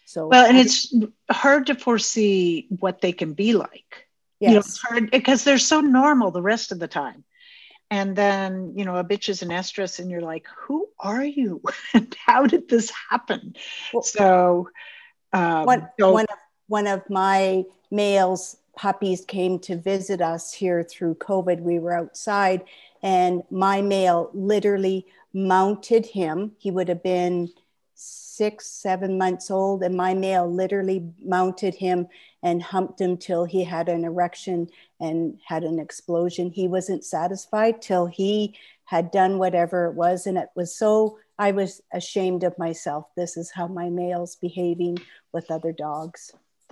So well, and it's hard to foresee what they can be like. Yes. You know, it's hard because they're so normal the rest of the time. And then, you know, a bitch is an estrus and you're like, who are you? And how did this happen? Well, so um, one, so one, of, one of my male's puppies came to visit us here through COVID. We were outside and my male literally mounted him. He would have been six, seven months old. And my male literally mounted him and humped him till he had an erection and had an explosion. He wasn't satisfied till he had done whatever it was. And it was so, I was ashamed of myself. This is how my male's behaving with other dogs.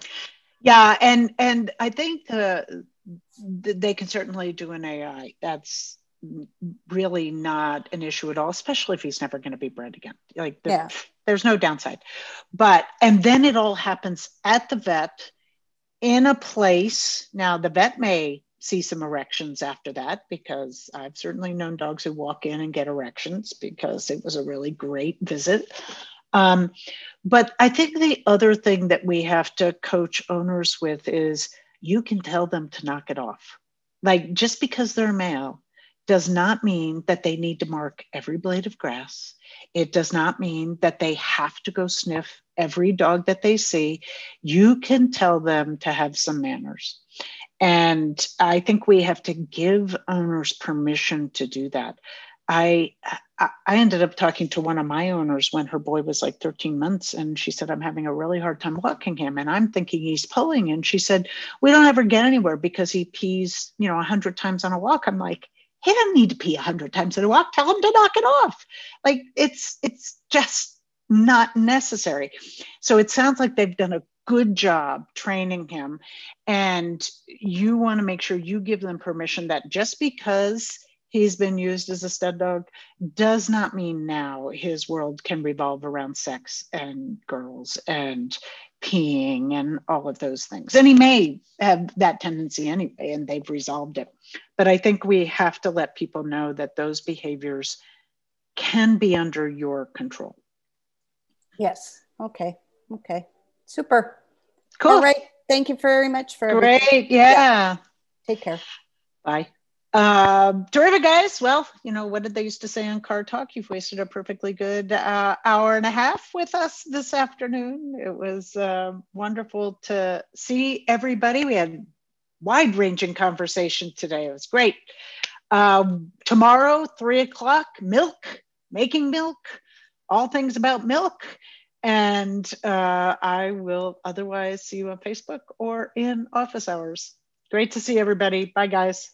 Yeah. And, and I think the, the, they can certainly do an A I. That's really not an issue at all, especially if he's never going to be bred again. Like the, yeah. There's no downside. But, and then it all happens at the vet in a place. Now the vet may see some erections after that, because I've certainly known dogs who walk in and get erections because it was a really great visit. Um, but I think the other thing that we have to coach owners with is you can tell them to knock it off. Like, just because they're male does not mean that they need to mark every blade of grass. It does not mean that they have to go sniff every dog that they see. You can tell them to have some manners. And I think we have to give owners permission to do that. I, I ended up talking to one of my owners when her boy was like thirteen months. And she said, I'm having a really hard time walking him. And I'm thinking he's pulling. And she said, we don't ever get anywhere because he pees, you know, a hundred times on a walk. I'm like, he doesn't need to pee a hundred times in a walk. Tell him to knock it off. Like it's, it's just not necessary. So it sounds like they've done a good job training him. And you want to make sure you give them permission that just because he's been used as a stud dog does not mean now his world can revolve around sex and girls and peeing and all of those things. And he may have that tendency anyway, and they've resolved it. But I think we have to let people know that those behaviors can be under your control. Yes. Okay. Okay. Super. Cool. All right. Thank you very much for Great. everything. Yeah. yeah. Take care. Bye. Um, terrific, guys. Well, you know, what did they used to say on Car Talk? You've wasted a perfectly good uh, hour and a half with us this afternoon. It was uh, wonderful to see everybody. We had wide-ranging conversation today. It was great. Uh, tomorrow, three o'clock, milk, making milk, all things about milk. And uh, I will otherwise see you on Facebook or in office hours. Great to see everybody. Bye, guys.